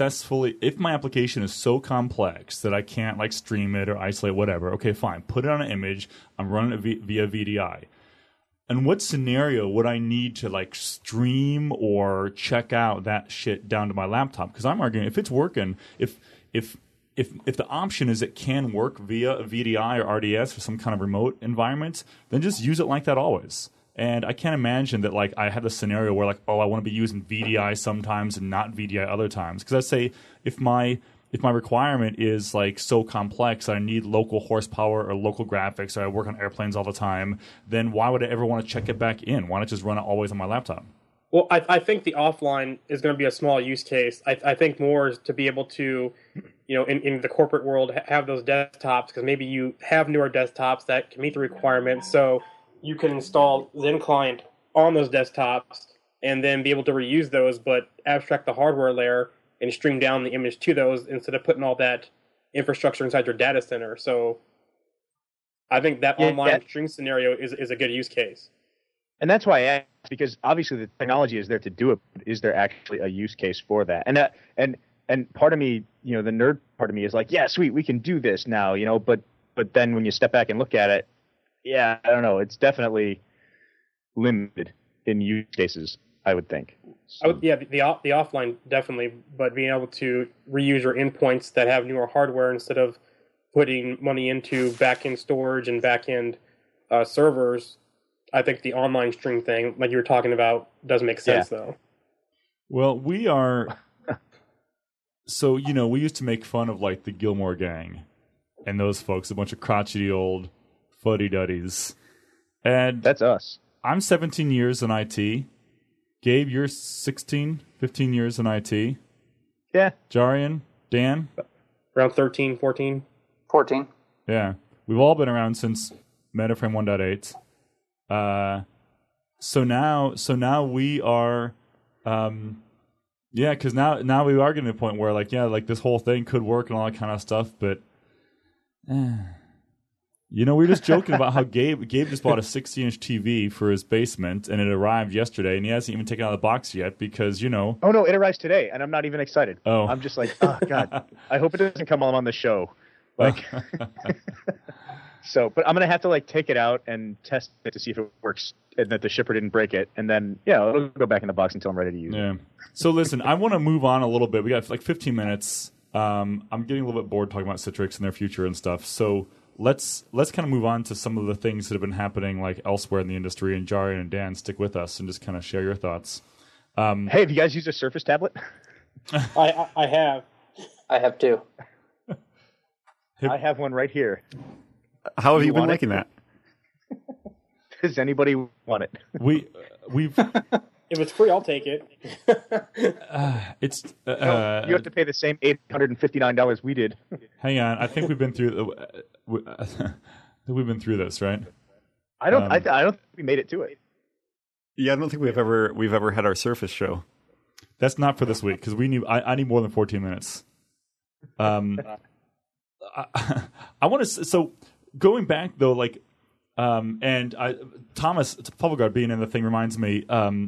is so complex that I can't like stream it or isolate whatever, okay, fine, put it on an image. I'm running it via VDI. And what scenario would I need to like stream or check out that shit down to my laptop? Because I'm arguing if it's working, if the option is it can work via VDI or RDS or some kind of remote environment, then just use it like that always. And I can't imagine that like I have a scenario where like, I want to be using VDI sometimes and not VDI other times. Because I say if my requirement is like so complex, I need local horsepower or local graphics, or I work on airplanes all the time, then why would I ever want to check it back in? Why not just run it always on my laptop? Well, I think the offline is going to be a small use case. I think more is to be able to, in the corporate world, have those desktops, because maybe you have newer desktops that can meet the requirements. So you can install Zen client on those desktops and then be able to reuse those, but abstract the hardware layer and stream down the image to those instead of putting all that infrastructure inside your data center. So I think that online stream scenario is a good use case. And that's why I asked, because obviously the technology is there to do it. But is there actually a use case for that? And part of me, the nerd part of me is like, yeah, sweet, we can do this now, But then when you step back and look at it, I don't know. It's definitely limited in use cases, I would think. So. The offline definitely, but being able to reuse your endpoints that have newer hardware instead of putting money into back-end storage and back-end servers. I think the online stream thing, like you were talking about, does make sense, though. Well, we are... So, we used to make fun of, like, the Gilmore Gang and those folks, a bunch of crotchety old fuddy-duddies. And that's us. I'm 17 years in IT. Gabe, you're 16, 15 years in IT. Yeah. Jarian, Dan? Around 13, 14. 14. Yeah. We've all been around since Metaframe 1.8. So now we are, because now we are getting to the point where this whole thing could work and all that kind of stuff, but, we were just joking about how Gabe just bought a 60-inch TV for his basement, and it arrived yesterday, and he hasn't even taken it out of the box yet because, Oh, no, it arrives today, and I'm not even excited. Oh. I'm just like, oh, God, I hope it doesn't come on the show. Like... So, but I'm gonna have to like take it out and test it to see if it works and that the shipper didn't break it, and then it'll go back in the box until I'm ready to use it. Yeah. So listen, I want to move on a little bit. We got like 15 minutes. I'm getting a little bit bored talking about Citrix and their future and stuff. So let's kind of move on to some of the things that have been happening like elsewhere in the industry. And Jarian and Dan, stick with us and just kind of share your thoughts. Hey, have you guys used a Surface tablet? I have. I have too. I have one right here. How have you been want liking that? Does anybody want it? We've If it's free, I'll take it. it's You have to pay the same $859 we did. hang on. I think we've been through we've been through this, right? I don't think we made it to it. Yeah, I don't think we've ever had our Surface show. That's not for this week because I need more than 14 minutes. I want to so going back though, like, and Thomas Pubbleguard being in the thing reminds me.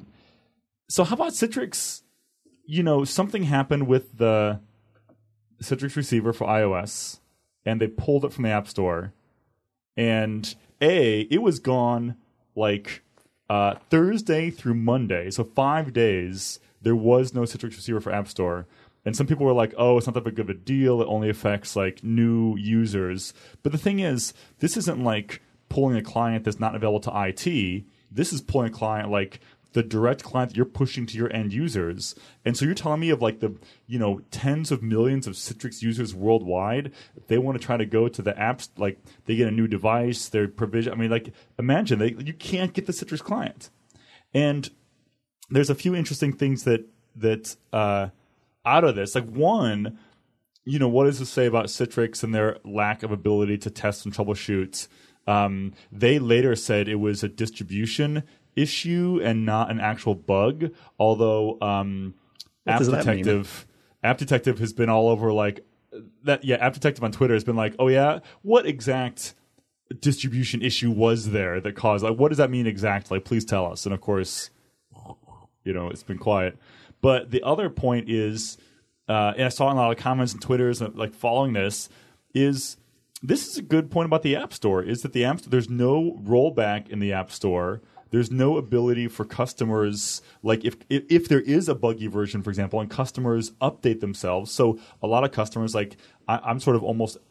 So how about Citrix? Something happened with the Citrix receiver for iOS, and they pulled it from the App Store, and it was gone like Thursday through Monday, so 5 days. There was no Citrix receiver for App Store. And some people were like, oh, it's not that big of a deal. It only affects like new users. But the thing is, this isn't like pulling a client that's not available to IT. This is pulling a client like the direct client that you're pushing to your end users. And so you're telling me of like the, tens of millions of Citrix users worldwide, if they want to try to go to the apps, like they get a new device, their provision. I mean, like imagine you can't get the Citrix client. And there's a few interesting things that out of this. Like one, what does this say about Citrix and their lack of ability to test and troubleshoot? They later said it was a distribution issue and not an actual bug. Although App Detective has been all over like that. Yeah, App Detective on Twitter has been like, oh yeah, what exact distribution issue was there that caused? Like, what does that mean exactly? Please tell us. And of course, it's been quiet. But the other point is, and I saw in a lot of comments and Twitters like following this is a good point about the App Store, is that the App Store, there's no rollback in the App Store. There's no ability for customers, like if there is a buggy version, for example, and customers update themselves. So a lot of customers, like I'm sort of almost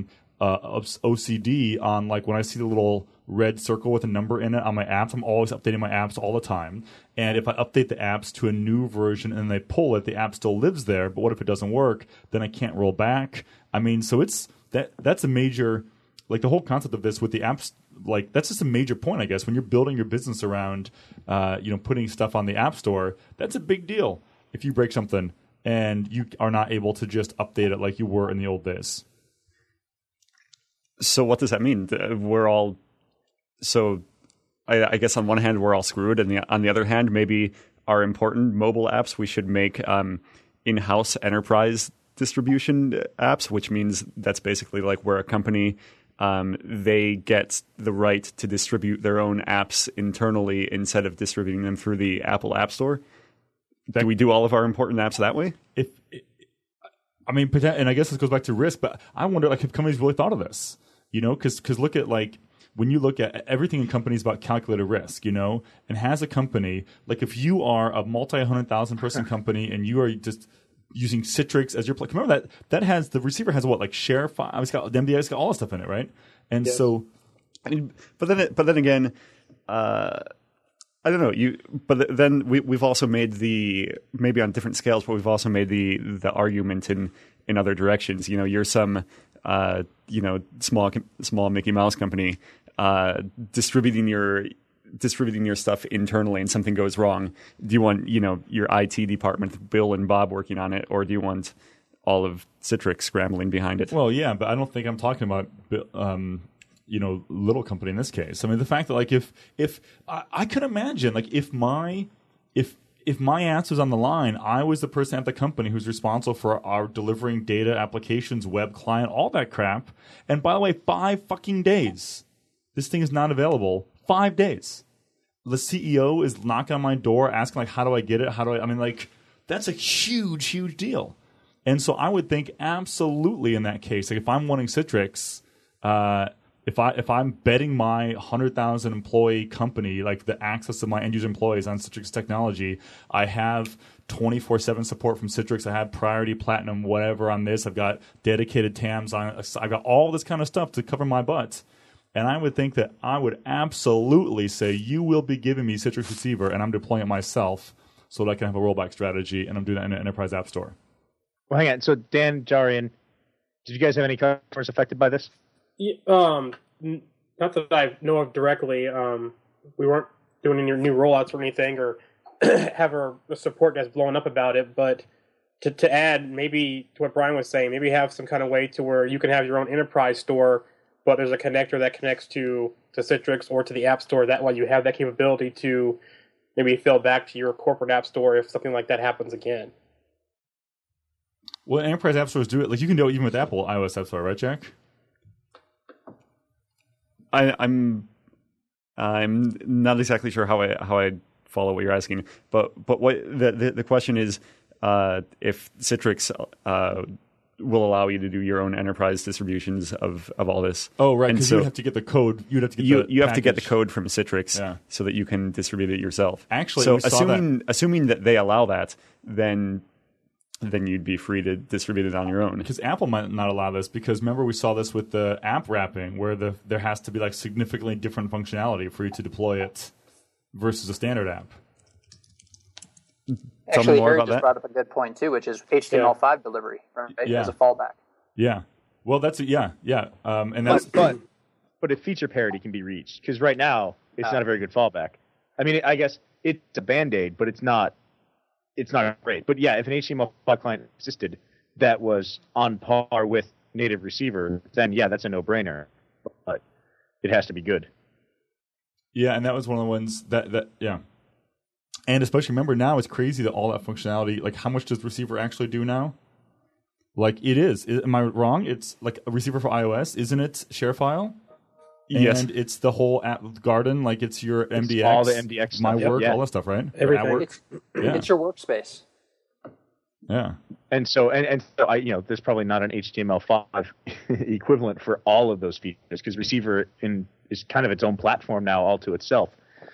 OCD on like when I see the little red circle with a number in it on my apps, I'm always updating my apps all the time. And if I update the apps to a new version and they pull it, the app still lives there. But what if it doesn't work? Then I can't roll back. I mean, so that's a major, like the whole concept of this with the apps, like that's just a major point, I guess. When you're building your business around, putting stuff on the App Store, that's a big deal if you break something and you are not able to just update it like you were in the old days. So what does that mean? I guess on one hand we're all screwed, and on the other hand, maybe our important mobile apps we should make in-house enterprise distribution apps, which means that's basically like where a company they get the right to distribute their own apps internally instead of distributing them through the Apple App Store. Do we do all of our important apps that way? And I guess this goes back to risk, but I wonder like if companies really thought of this, because look at like when you look at everything in companies about calculated risk, and has a company, like if you are a multi-100,000 person company and you are just using Citrix as your remember that has the receiver has what, like share file, it's got the MDI, it's got all the stuff in it, right? And yes. So I mean, but then again, I don't know. But then we've also made maybe on different scales, but we've also made the argument in other directions. You're some small Mickey Mouse company distributing your stuff internally, and something goes wrong. Do you want your IT department, Bill and Bob, working on it, or do you want all of Citrix scrambling behind it? Well, yeah, but I don't think I'm talking about little company in this case. I mean, the fact that like if I could imagine like if my ass was on the line, I was the person at the company who's responsible for our delivering data, applications, web client, all that crap. And by the way, 5 fucking days, this thing is not available. 5 days. The CEO is knocking on my door asking like, how do I get it? I mean, like that's a huge, huge deal. And so I would think absolutely in that case, like if I'm wanting Citrix, if I'm betting my 100,000 employee company, like the access to my end user employees on Citrix technology, I have 24/7 support from Citrix. I have priority, platinum, whatever on this. I've got dedicated TAMs on it. I've got all this kind of stuff to cover my butt. And I would think that I would absolutely say, you will be giving me Citrix Receiver, and I'm deploying it myself so that I can have a rollback strategy, and I'm doing that in an enterprise app store. Well, hang on. So, Dan, Jarian, did you guys have any customers affected by this? Yeah, not that I know of directly. We weren't doing any new rollouts or anything, or have our support desk blowing up about it. But to add, maybe to what Brian was saying, maybe have some kind of way to where you can have your own enterprise store, but there's a connector that connects to Citrix or to the App Store. That way you have that capability to maybe fill back to your corporate app store if something like that happens again. Well, enterprise app stores do it. Like, you can do it even with Apple iOS App Store, right, Jack? I'm not exactly sure how I follow what you're asking, but what the question is, if Citrix will allow you to do your own enterprise distributions of all this. Oh, right, because you'd have to get the code. You have to get the code from Citrix so that you can distribute it yourself. Actually, so assuming that they allow that, then you'd be free to distribute it on your own. Because Apple might not allow this, because remember we saw this with the app wrapping, where there has to be like significantly different functionality for you to deploy it versus a standard app. Actually, Harry just brought up a good point too, which is HTML5 delivery, right? As a fallback. Yeah. Well, that's and that's but if feature parity can be reached, because right now it's not a very good fallback. I mean, I guess it's a Band-Aid, but it's not great. But yeah, if an HTML5 client existed that was on par with native receiver, then yeah, that's a no-brainer. But it has to be good. Yeah, and that was one of the ones that. And especially, remember, now it's crazy that all that functionality, like how much does receiver actually do now? Like it is. Am I wrong? It's like a receiver for iOS, isn't it? ShareFile? Yes. And it's the whole app garden, like it's your MDX. All the MDX My stuff. work, all that stuff, right? Everything. It's your workspace. Yeah. And so there's probably not an HTML5 equivalent for all of those features, because receiver is kind of its own platform now all to itself.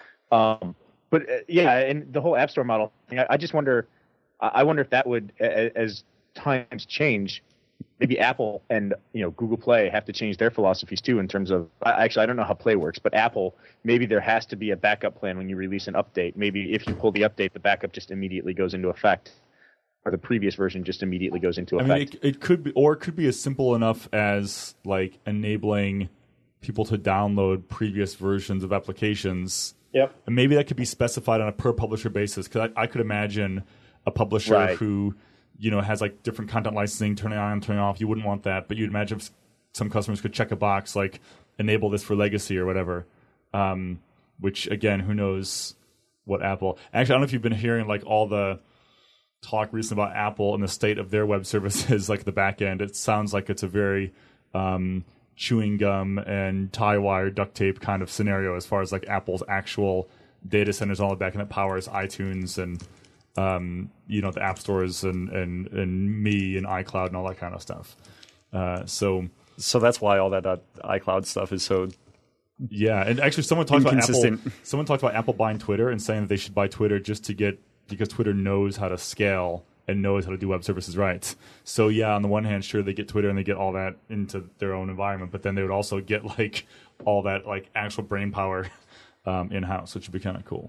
But and the whole App Store model, I just wonder. I wonder if that would, as times change, maybe Apple and Google Play have to change their philosophies too in terms of. Actually, I don't know how Play works, but Apple, maybe there has to be a backup plan when you release an update. Maybe if you pull the update, the backup just immediately goes into effect, or the previous version just immediately goes into effect. I mean, it could be, or it could be as simple enough as like enabling people to download previous versions of applications. Yep. And maybe that could be specified on a per publisher basis, because I could imagine a publisher who has like different content licensing, turning on and turning off. You wouldn't want that, but you'd imagine some customers could check a box like enable this for legacy or whatever. Which again, who knows what Apple. Actually, I don't know if you've been hearing like all the talk recently about Apple and the state of their web services, like the back end. It sounds like it's a very chewing gum and tie wire duct tape kind of scenario as far as like Apple's actual data centers all the back end that powers iTunes and the app stores and Me and iCloud and all that kind of stuff. So that's why all that iCloud stuff is so. Yeah, and actually, someone talked inconsistent. about Apple. Someone talked about Apple buying Twitter and saying that they should buy Twitter because Twitter knows how to scale and knows how to do web services right. So yeah, on the one hand, sure, they get Twitter and they get all that into their own environment, but then they would also get like all that like actual brain power in-house, which would be kind of cool.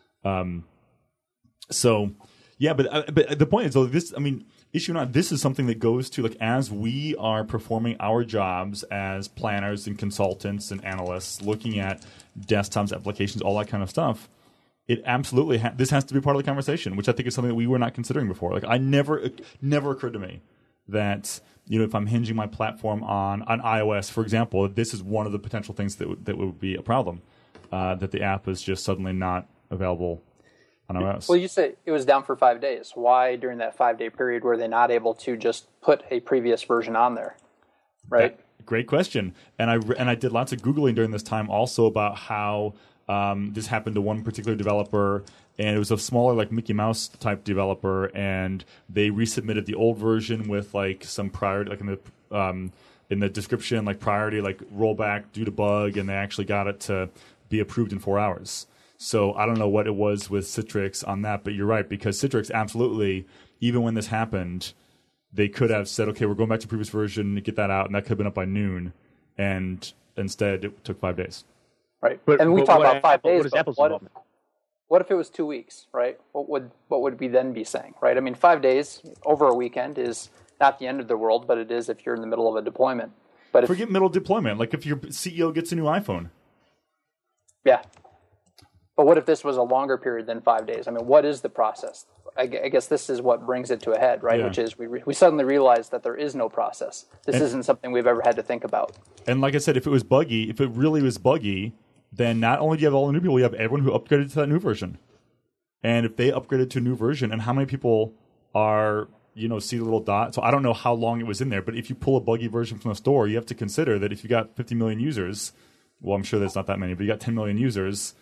So yeah, but the point is though, issue or not, this is something that goes to like as we are performing our jobs as planners and consultants and analysts, looking at desktops, applications, all that kind of stuff. It absolutely this has to be part of the conversation, which I think is something that we were not considering before. Like it never occurred to me that if I'm hinging my platform on iOS, for example, this is one of the potential things that would be a problem, that the app is just suddenly not available on iOS. Well, you say it was down for 5 days. Why during that 5-day period were they not able to just put a previous version on there? Right. Great question. And I did lots of Googling during this time also about how. This happened to one particular developer and it was a smaller like Mickey Mouse type developer, and they resubmitted the old version with like some priority, like in the description, like priority, like rollback due to bug, and they actually got it to be approved in 4 hours. So I don't know what it was with Citrix on that, but you're right, because Citrix absolutely, even when this happened, they could have said, okay, we're going back to the previous version, get that out, and that could have been up by noon, and instead it took 5 days. Right, and we talk about 5 days. What is Apple's involvement? What if it was 2 weeks, right? What would we then be saying, right? I mean, 5 days over a weekend is not the end of the world, but it is if you're in the middle of a deployment. But forget middle deployment, like if your CEO gets a new iPhone. Yeah. But what if this was a longer period than 5 days? I mean, what is the process? I guess this is what brings it to a head, right? Yeah. Which is we suddenly realize that there is no process. This isn't something we've ever had to think about. And like I said, if it really was buggy, then not only do you have all the new people, you have everyone who upgraded to that new version. And if they upgraded to a new version, and how many people are, see the little dot? So I don't know how long it was in there, but if you pull a buggy version from the store, you have to consider that if you got 50 million users, well, I'm sure that's not that many, but you got 10 million users,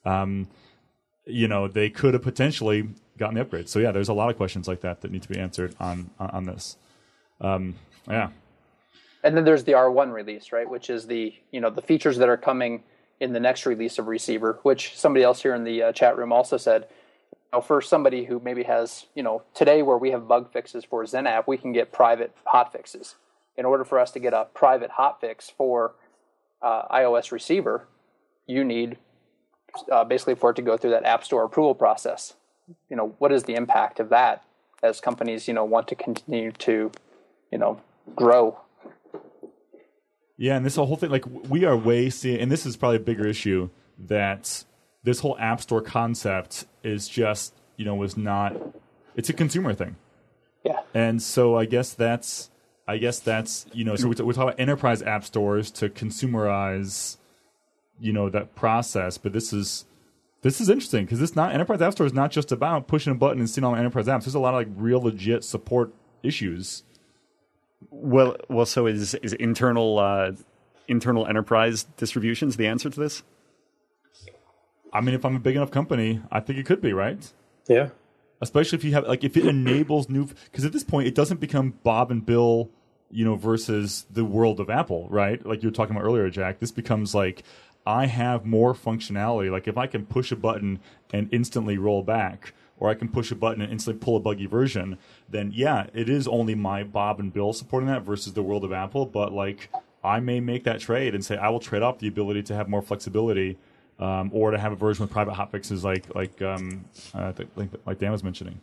they could have potentially gotten the upgrade. So yeah, there's a lot of questions like that need to be answered on this. Yeah. And then there's the R1 release, right? Which is the features that are coming in the next release of Receiver, which somebody else here in the chat room also said, for somebody who maybe has, today where we have bug fixes for XenApp, we can get private hotfixes. In order for us to get a private hotfix for iOS Receiver, you need basically for it to go through that App Store approval process. What is the impact of that as companies, want to continue to, grow? Yeah, and this whole thing, like we are way seeing, and this is probably a bigger issue, that this whole App Store concept is just, was not, it's a consumer thing. Yeah. And so I guess that's, so we're talking about enterprise app stores to consumerize, that process. But this is interesting because enterprise app store is not just about pushing a button and seeing all the enterprise apps. There's a lot of like real legit support issues. Well. So is internal enterprise distributions the answer to this? I mean, if I'm a big enough company, I think it could be, right? Yeah. Especially if you have if it enables new, because at this point it doesn't become Bob and Bill, versus the world of Apple, right? Like you were talking about earlier, Jack. This becomes like I have more functionality. Like if I can push a button and instantly roll back, or I can push a button and instantly pull a buggy version, then yeah, it is only my Bob and Bill supporting that versus the world of Apple. But like I may make that trade and say I will trade off the ability to have more flexibility, or to have a version with private hotfixes like Dan was mentioning.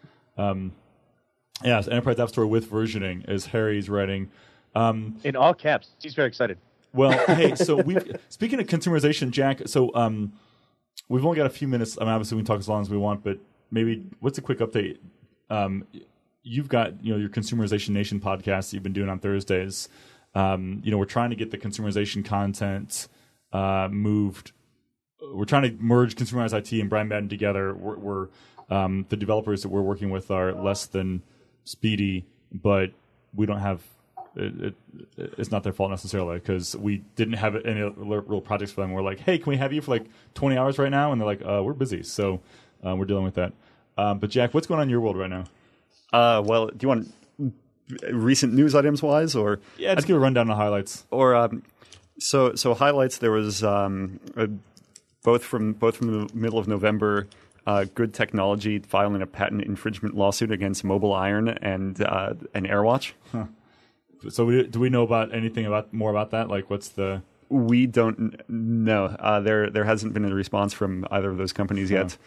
Yes, Enterprise App Store with versioning, as Harry's writing. In all caps. He's very excited. Well, hey, so speaking of consumerization, Jack, so we've only got a few minutes. I mean, obviously we can talk as long as we want, but maybe what's a quick update? You've got, your Consumerization Nation podcast that you've been doing on Thursdays. We're trying to get the consumerization content moved. We're trying to merge Consumerize IT and Brian Madden together. We're the developers that we're working with are less than speedy, but we don't have it's not their fault necessarily because we didn't have any real projects for them. We're like, hey, can we have you for like 20 hours right now? And they're like, we're busy. So we're dealing with that. But Jack, what's going on in your world right now? Well, do you want recent news items wise, or yeah, just give a rundown of highlights. Or so highlights. There was both from the middle of November. Good Technology filing a patent infringement lawsuit against Mobile Iron and AirWatch. Huh. So do we know about anything more about that? Like, what's the? We don't know. There hasn't been a response from either of those companies yet.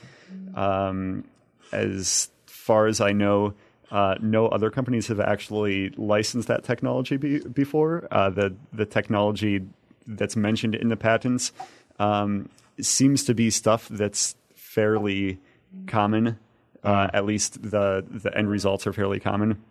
As far as I know, no other companies have actually licensed that technology before. The technology that's mentioned in the patents seems to be stuff that's fairly common. At least the end results are fairly common.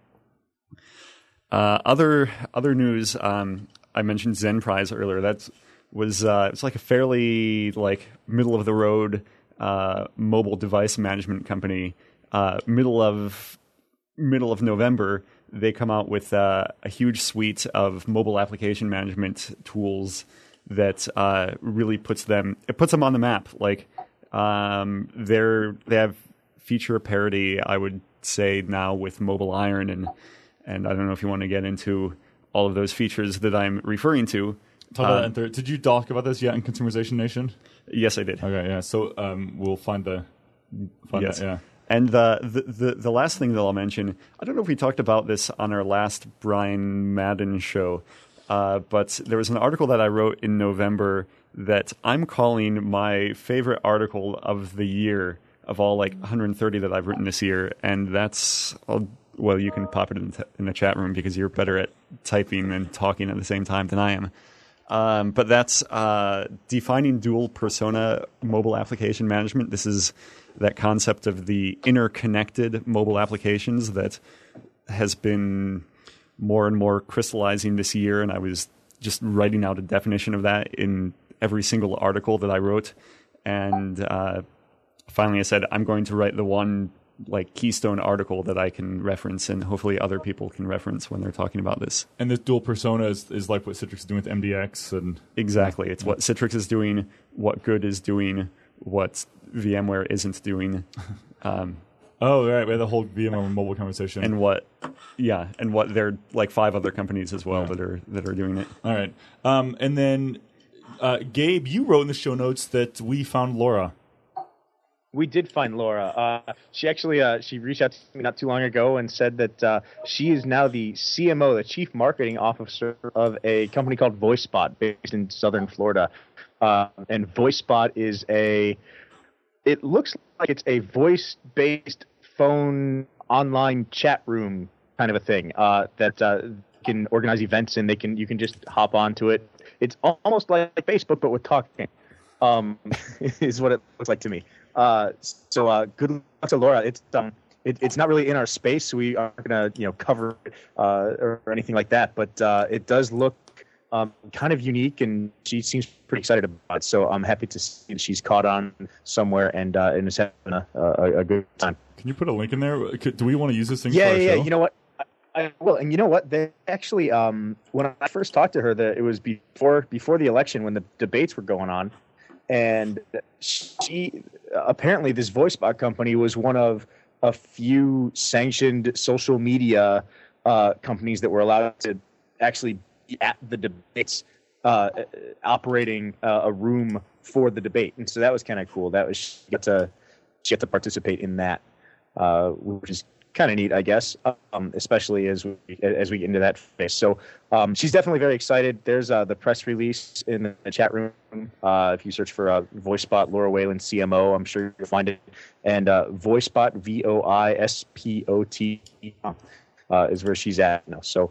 Other news. I mentioned ZenPrize earlier. It's like a fairly middle of the road mobile device management company. Middle of November, they come out with a huge suite of mobile application management tools that really puts them on the map. They have feature parity, I would say, now with Mobile Iron, and I don't know if you want to get into all of those features that I'm referring to. Did you talk about this yet in Consumerization Nation? Yes, I did. Okay, yeah. So we'll find that. Yeah. And the last thing that I'll mention, I don't know if we talked about this on our last Brian Madden show, but there was an article that I wrote in November that I'm calling my favorite article of the year, of all like 130 that I've written this year, and that's, well, you can pop it in the chat room because you're better at typing and talking at the same time than I am. But that's defining dual persona mobile application management. This is that concept of the interconnected mobile applications that has been more and more crystallizing this year, and I was just writing out a definition of that in every single article that I wrote. And finally I said, I'm going to write the one like keystone article that I can reference, and hopefully other people can reference when they're talking about this. And this dual persona is like what Citrix is doing with MDX. And exactly. It's what Citrix is doing, what Good is doing, what VMware isn't doing. Oh, right. We had the whole VMware mobile conversation. And what there are like 5 other companies as well that are doing it. All right. And then, Gabe, you wrote in the show notes that we found Laura. We did find Laura. She actually she reached out to me not too long ago and said that she is now the CMO, the Chief Marketing Officer of a company called VoiceSpot based in Southern Florida. And VoiceSpot is it looks like it's a voice-based phone online chat room kind of a thing that can organize events, and you can just hop onto it. It's almost like Facebook, but with talking. Is what it looks like to me. So good luck to Laura. It's not really in our space, so we aren't going to cover it or anything like that. But it does look kind of unique, and she seems pretty excited about it. So I'm happy to see that she's caught on somewhere and is having a good time. Can you put a link in there? Do we want to use this thing? Yeah, for our show? You know what? I will. And you know what? They actually, when I first talked to her, it was before the election when the debates were going on. And she apparently, this VoiceBot company was one of a few sanctioned social media companies that were allowed to actually be at the debates, operating a room for the debate. And so that was kind of cool. That was she got to participate in that, which is kind of neat, I guess, especially as we get into that phase. So she's definitely very excited. There's the press release in the chat room. If you search for VoiceSpot Laura Whalen CMO, I'm sure you'll find it. And VoiceSpot VoiSpot is where she's at now. So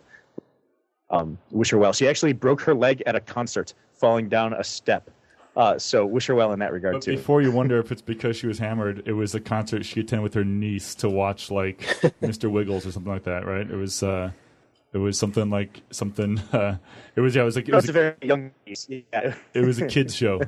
wish her well. She actually broke her leg at a concert, falling down a step. So wish her well in that regard, too. Before you wonder if it's because she was hammered, it was a concert she attended with her niece to watch, like, Mr. Wiggles or something like that, right? It was something like something. It was a very young niece. Yeah. It was a kids show,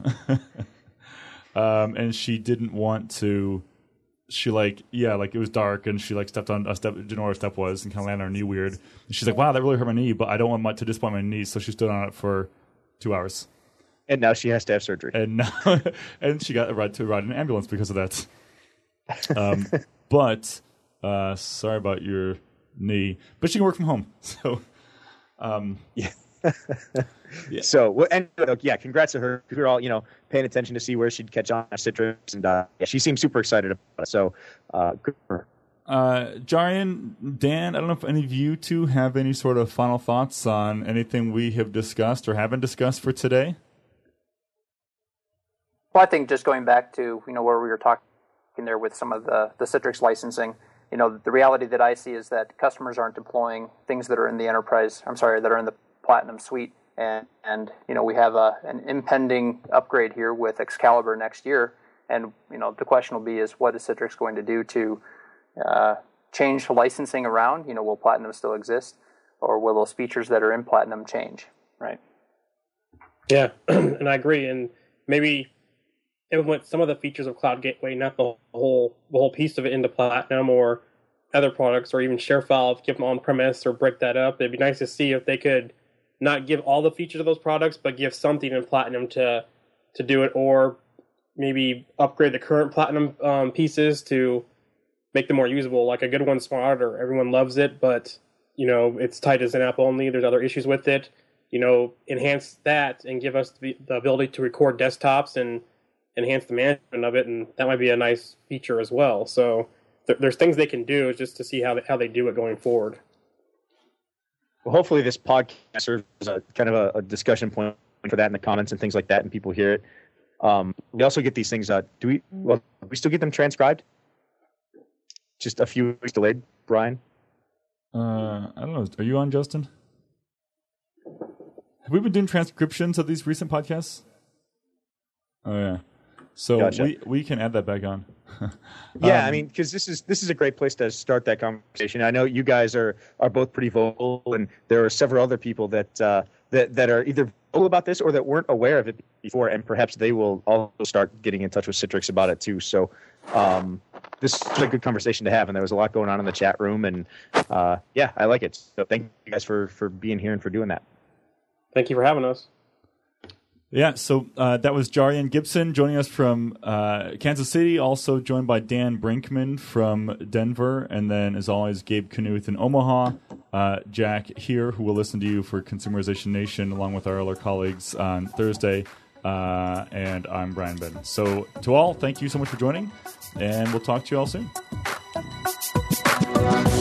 and she didn't want to. She it was dark, and she stepped on a step. Didn't know where her step was, and kind of landed on her knee weird. And she's like, "Wow, that really hurt my knee," but I don't want to disappoint my knee, so she stood on it for 2 hours. And now she has to have surgery. And she got a ride in an ambulance because of that. But sorry about your knee. But she can work from home. So, yeah. Yeah. So, congrats to her. We were all, paying attention to see where she'd catch on Citrix. And she seems super excited about it. So, good for her. Jarian, Dan, I don't know if any of you two have any sort of final thoughts on anything we have discussed or haven't discussed for today. Well, I think just going back to, where we were talking there with some of the Citrix licensing, the reality that I see is that customers aren't deploying things that are in the that are in the Platinum suite. And we have an impending upgrade here with Excalibur next year. And, the question will be is what is Citrix going to do to change the licensing around? Will Platinum still exist? Or will those features that are in Platinum change, right? Yeah, and I agree. And maybe implement some of the features of Cloud Gateway, not the whole piece of it into Platinum or other products, or even ShareFile, give them on-premise or break that up. It'd be nice to see if they could not give all the features of those products, but give something in Platinum to do it, or maybe upgrade the current Platinum pieces to make them more usable. Like a good one, Smart Auditor, everyone loves it, but it's tied as an app only. There's other issues with it. Enhance that and give us the ability to record desktops and enhance the management of it, and that might be a nice feature as well. So there's things they can do just to see how they do it going forward. Well, hopefully this podcast serves as a kind of a discussion point for that in the comments and things like that, and people hear it. We also get these things. Do we still get them transcribed? Just a few weeks delayed, Brian? I don't know. Are you on, Justin? Have we been doing transcriptions of these recent podcasts? Oh yeah. So gotcha. we can add that back on. Yeah, I mean, because this is a great place to start that conversation. I know you guys are both pretty vocal, and there are several other people that are either vocal about this or that weren't aware of it before, and perhaps they will also start getting in touch with Citrix about it too. So this is a good conversation to have, and there was a lot going on in the chat room, and yeah, I like it. So thank you guys for being here and for doing that. Thank you for having us. Yeah, so that was Jarian Gibson joining us from Kansas City, also joined by Dan Brinkman from Denver, and then, as always, Gabe Knuth in Omaha, Jack here, who will listen to you for Consumerization Nation, along with our other colleagues on Thursday, and I'm Brian Benton. So to all, thank you so much for joining, and we'll talk to you all soon.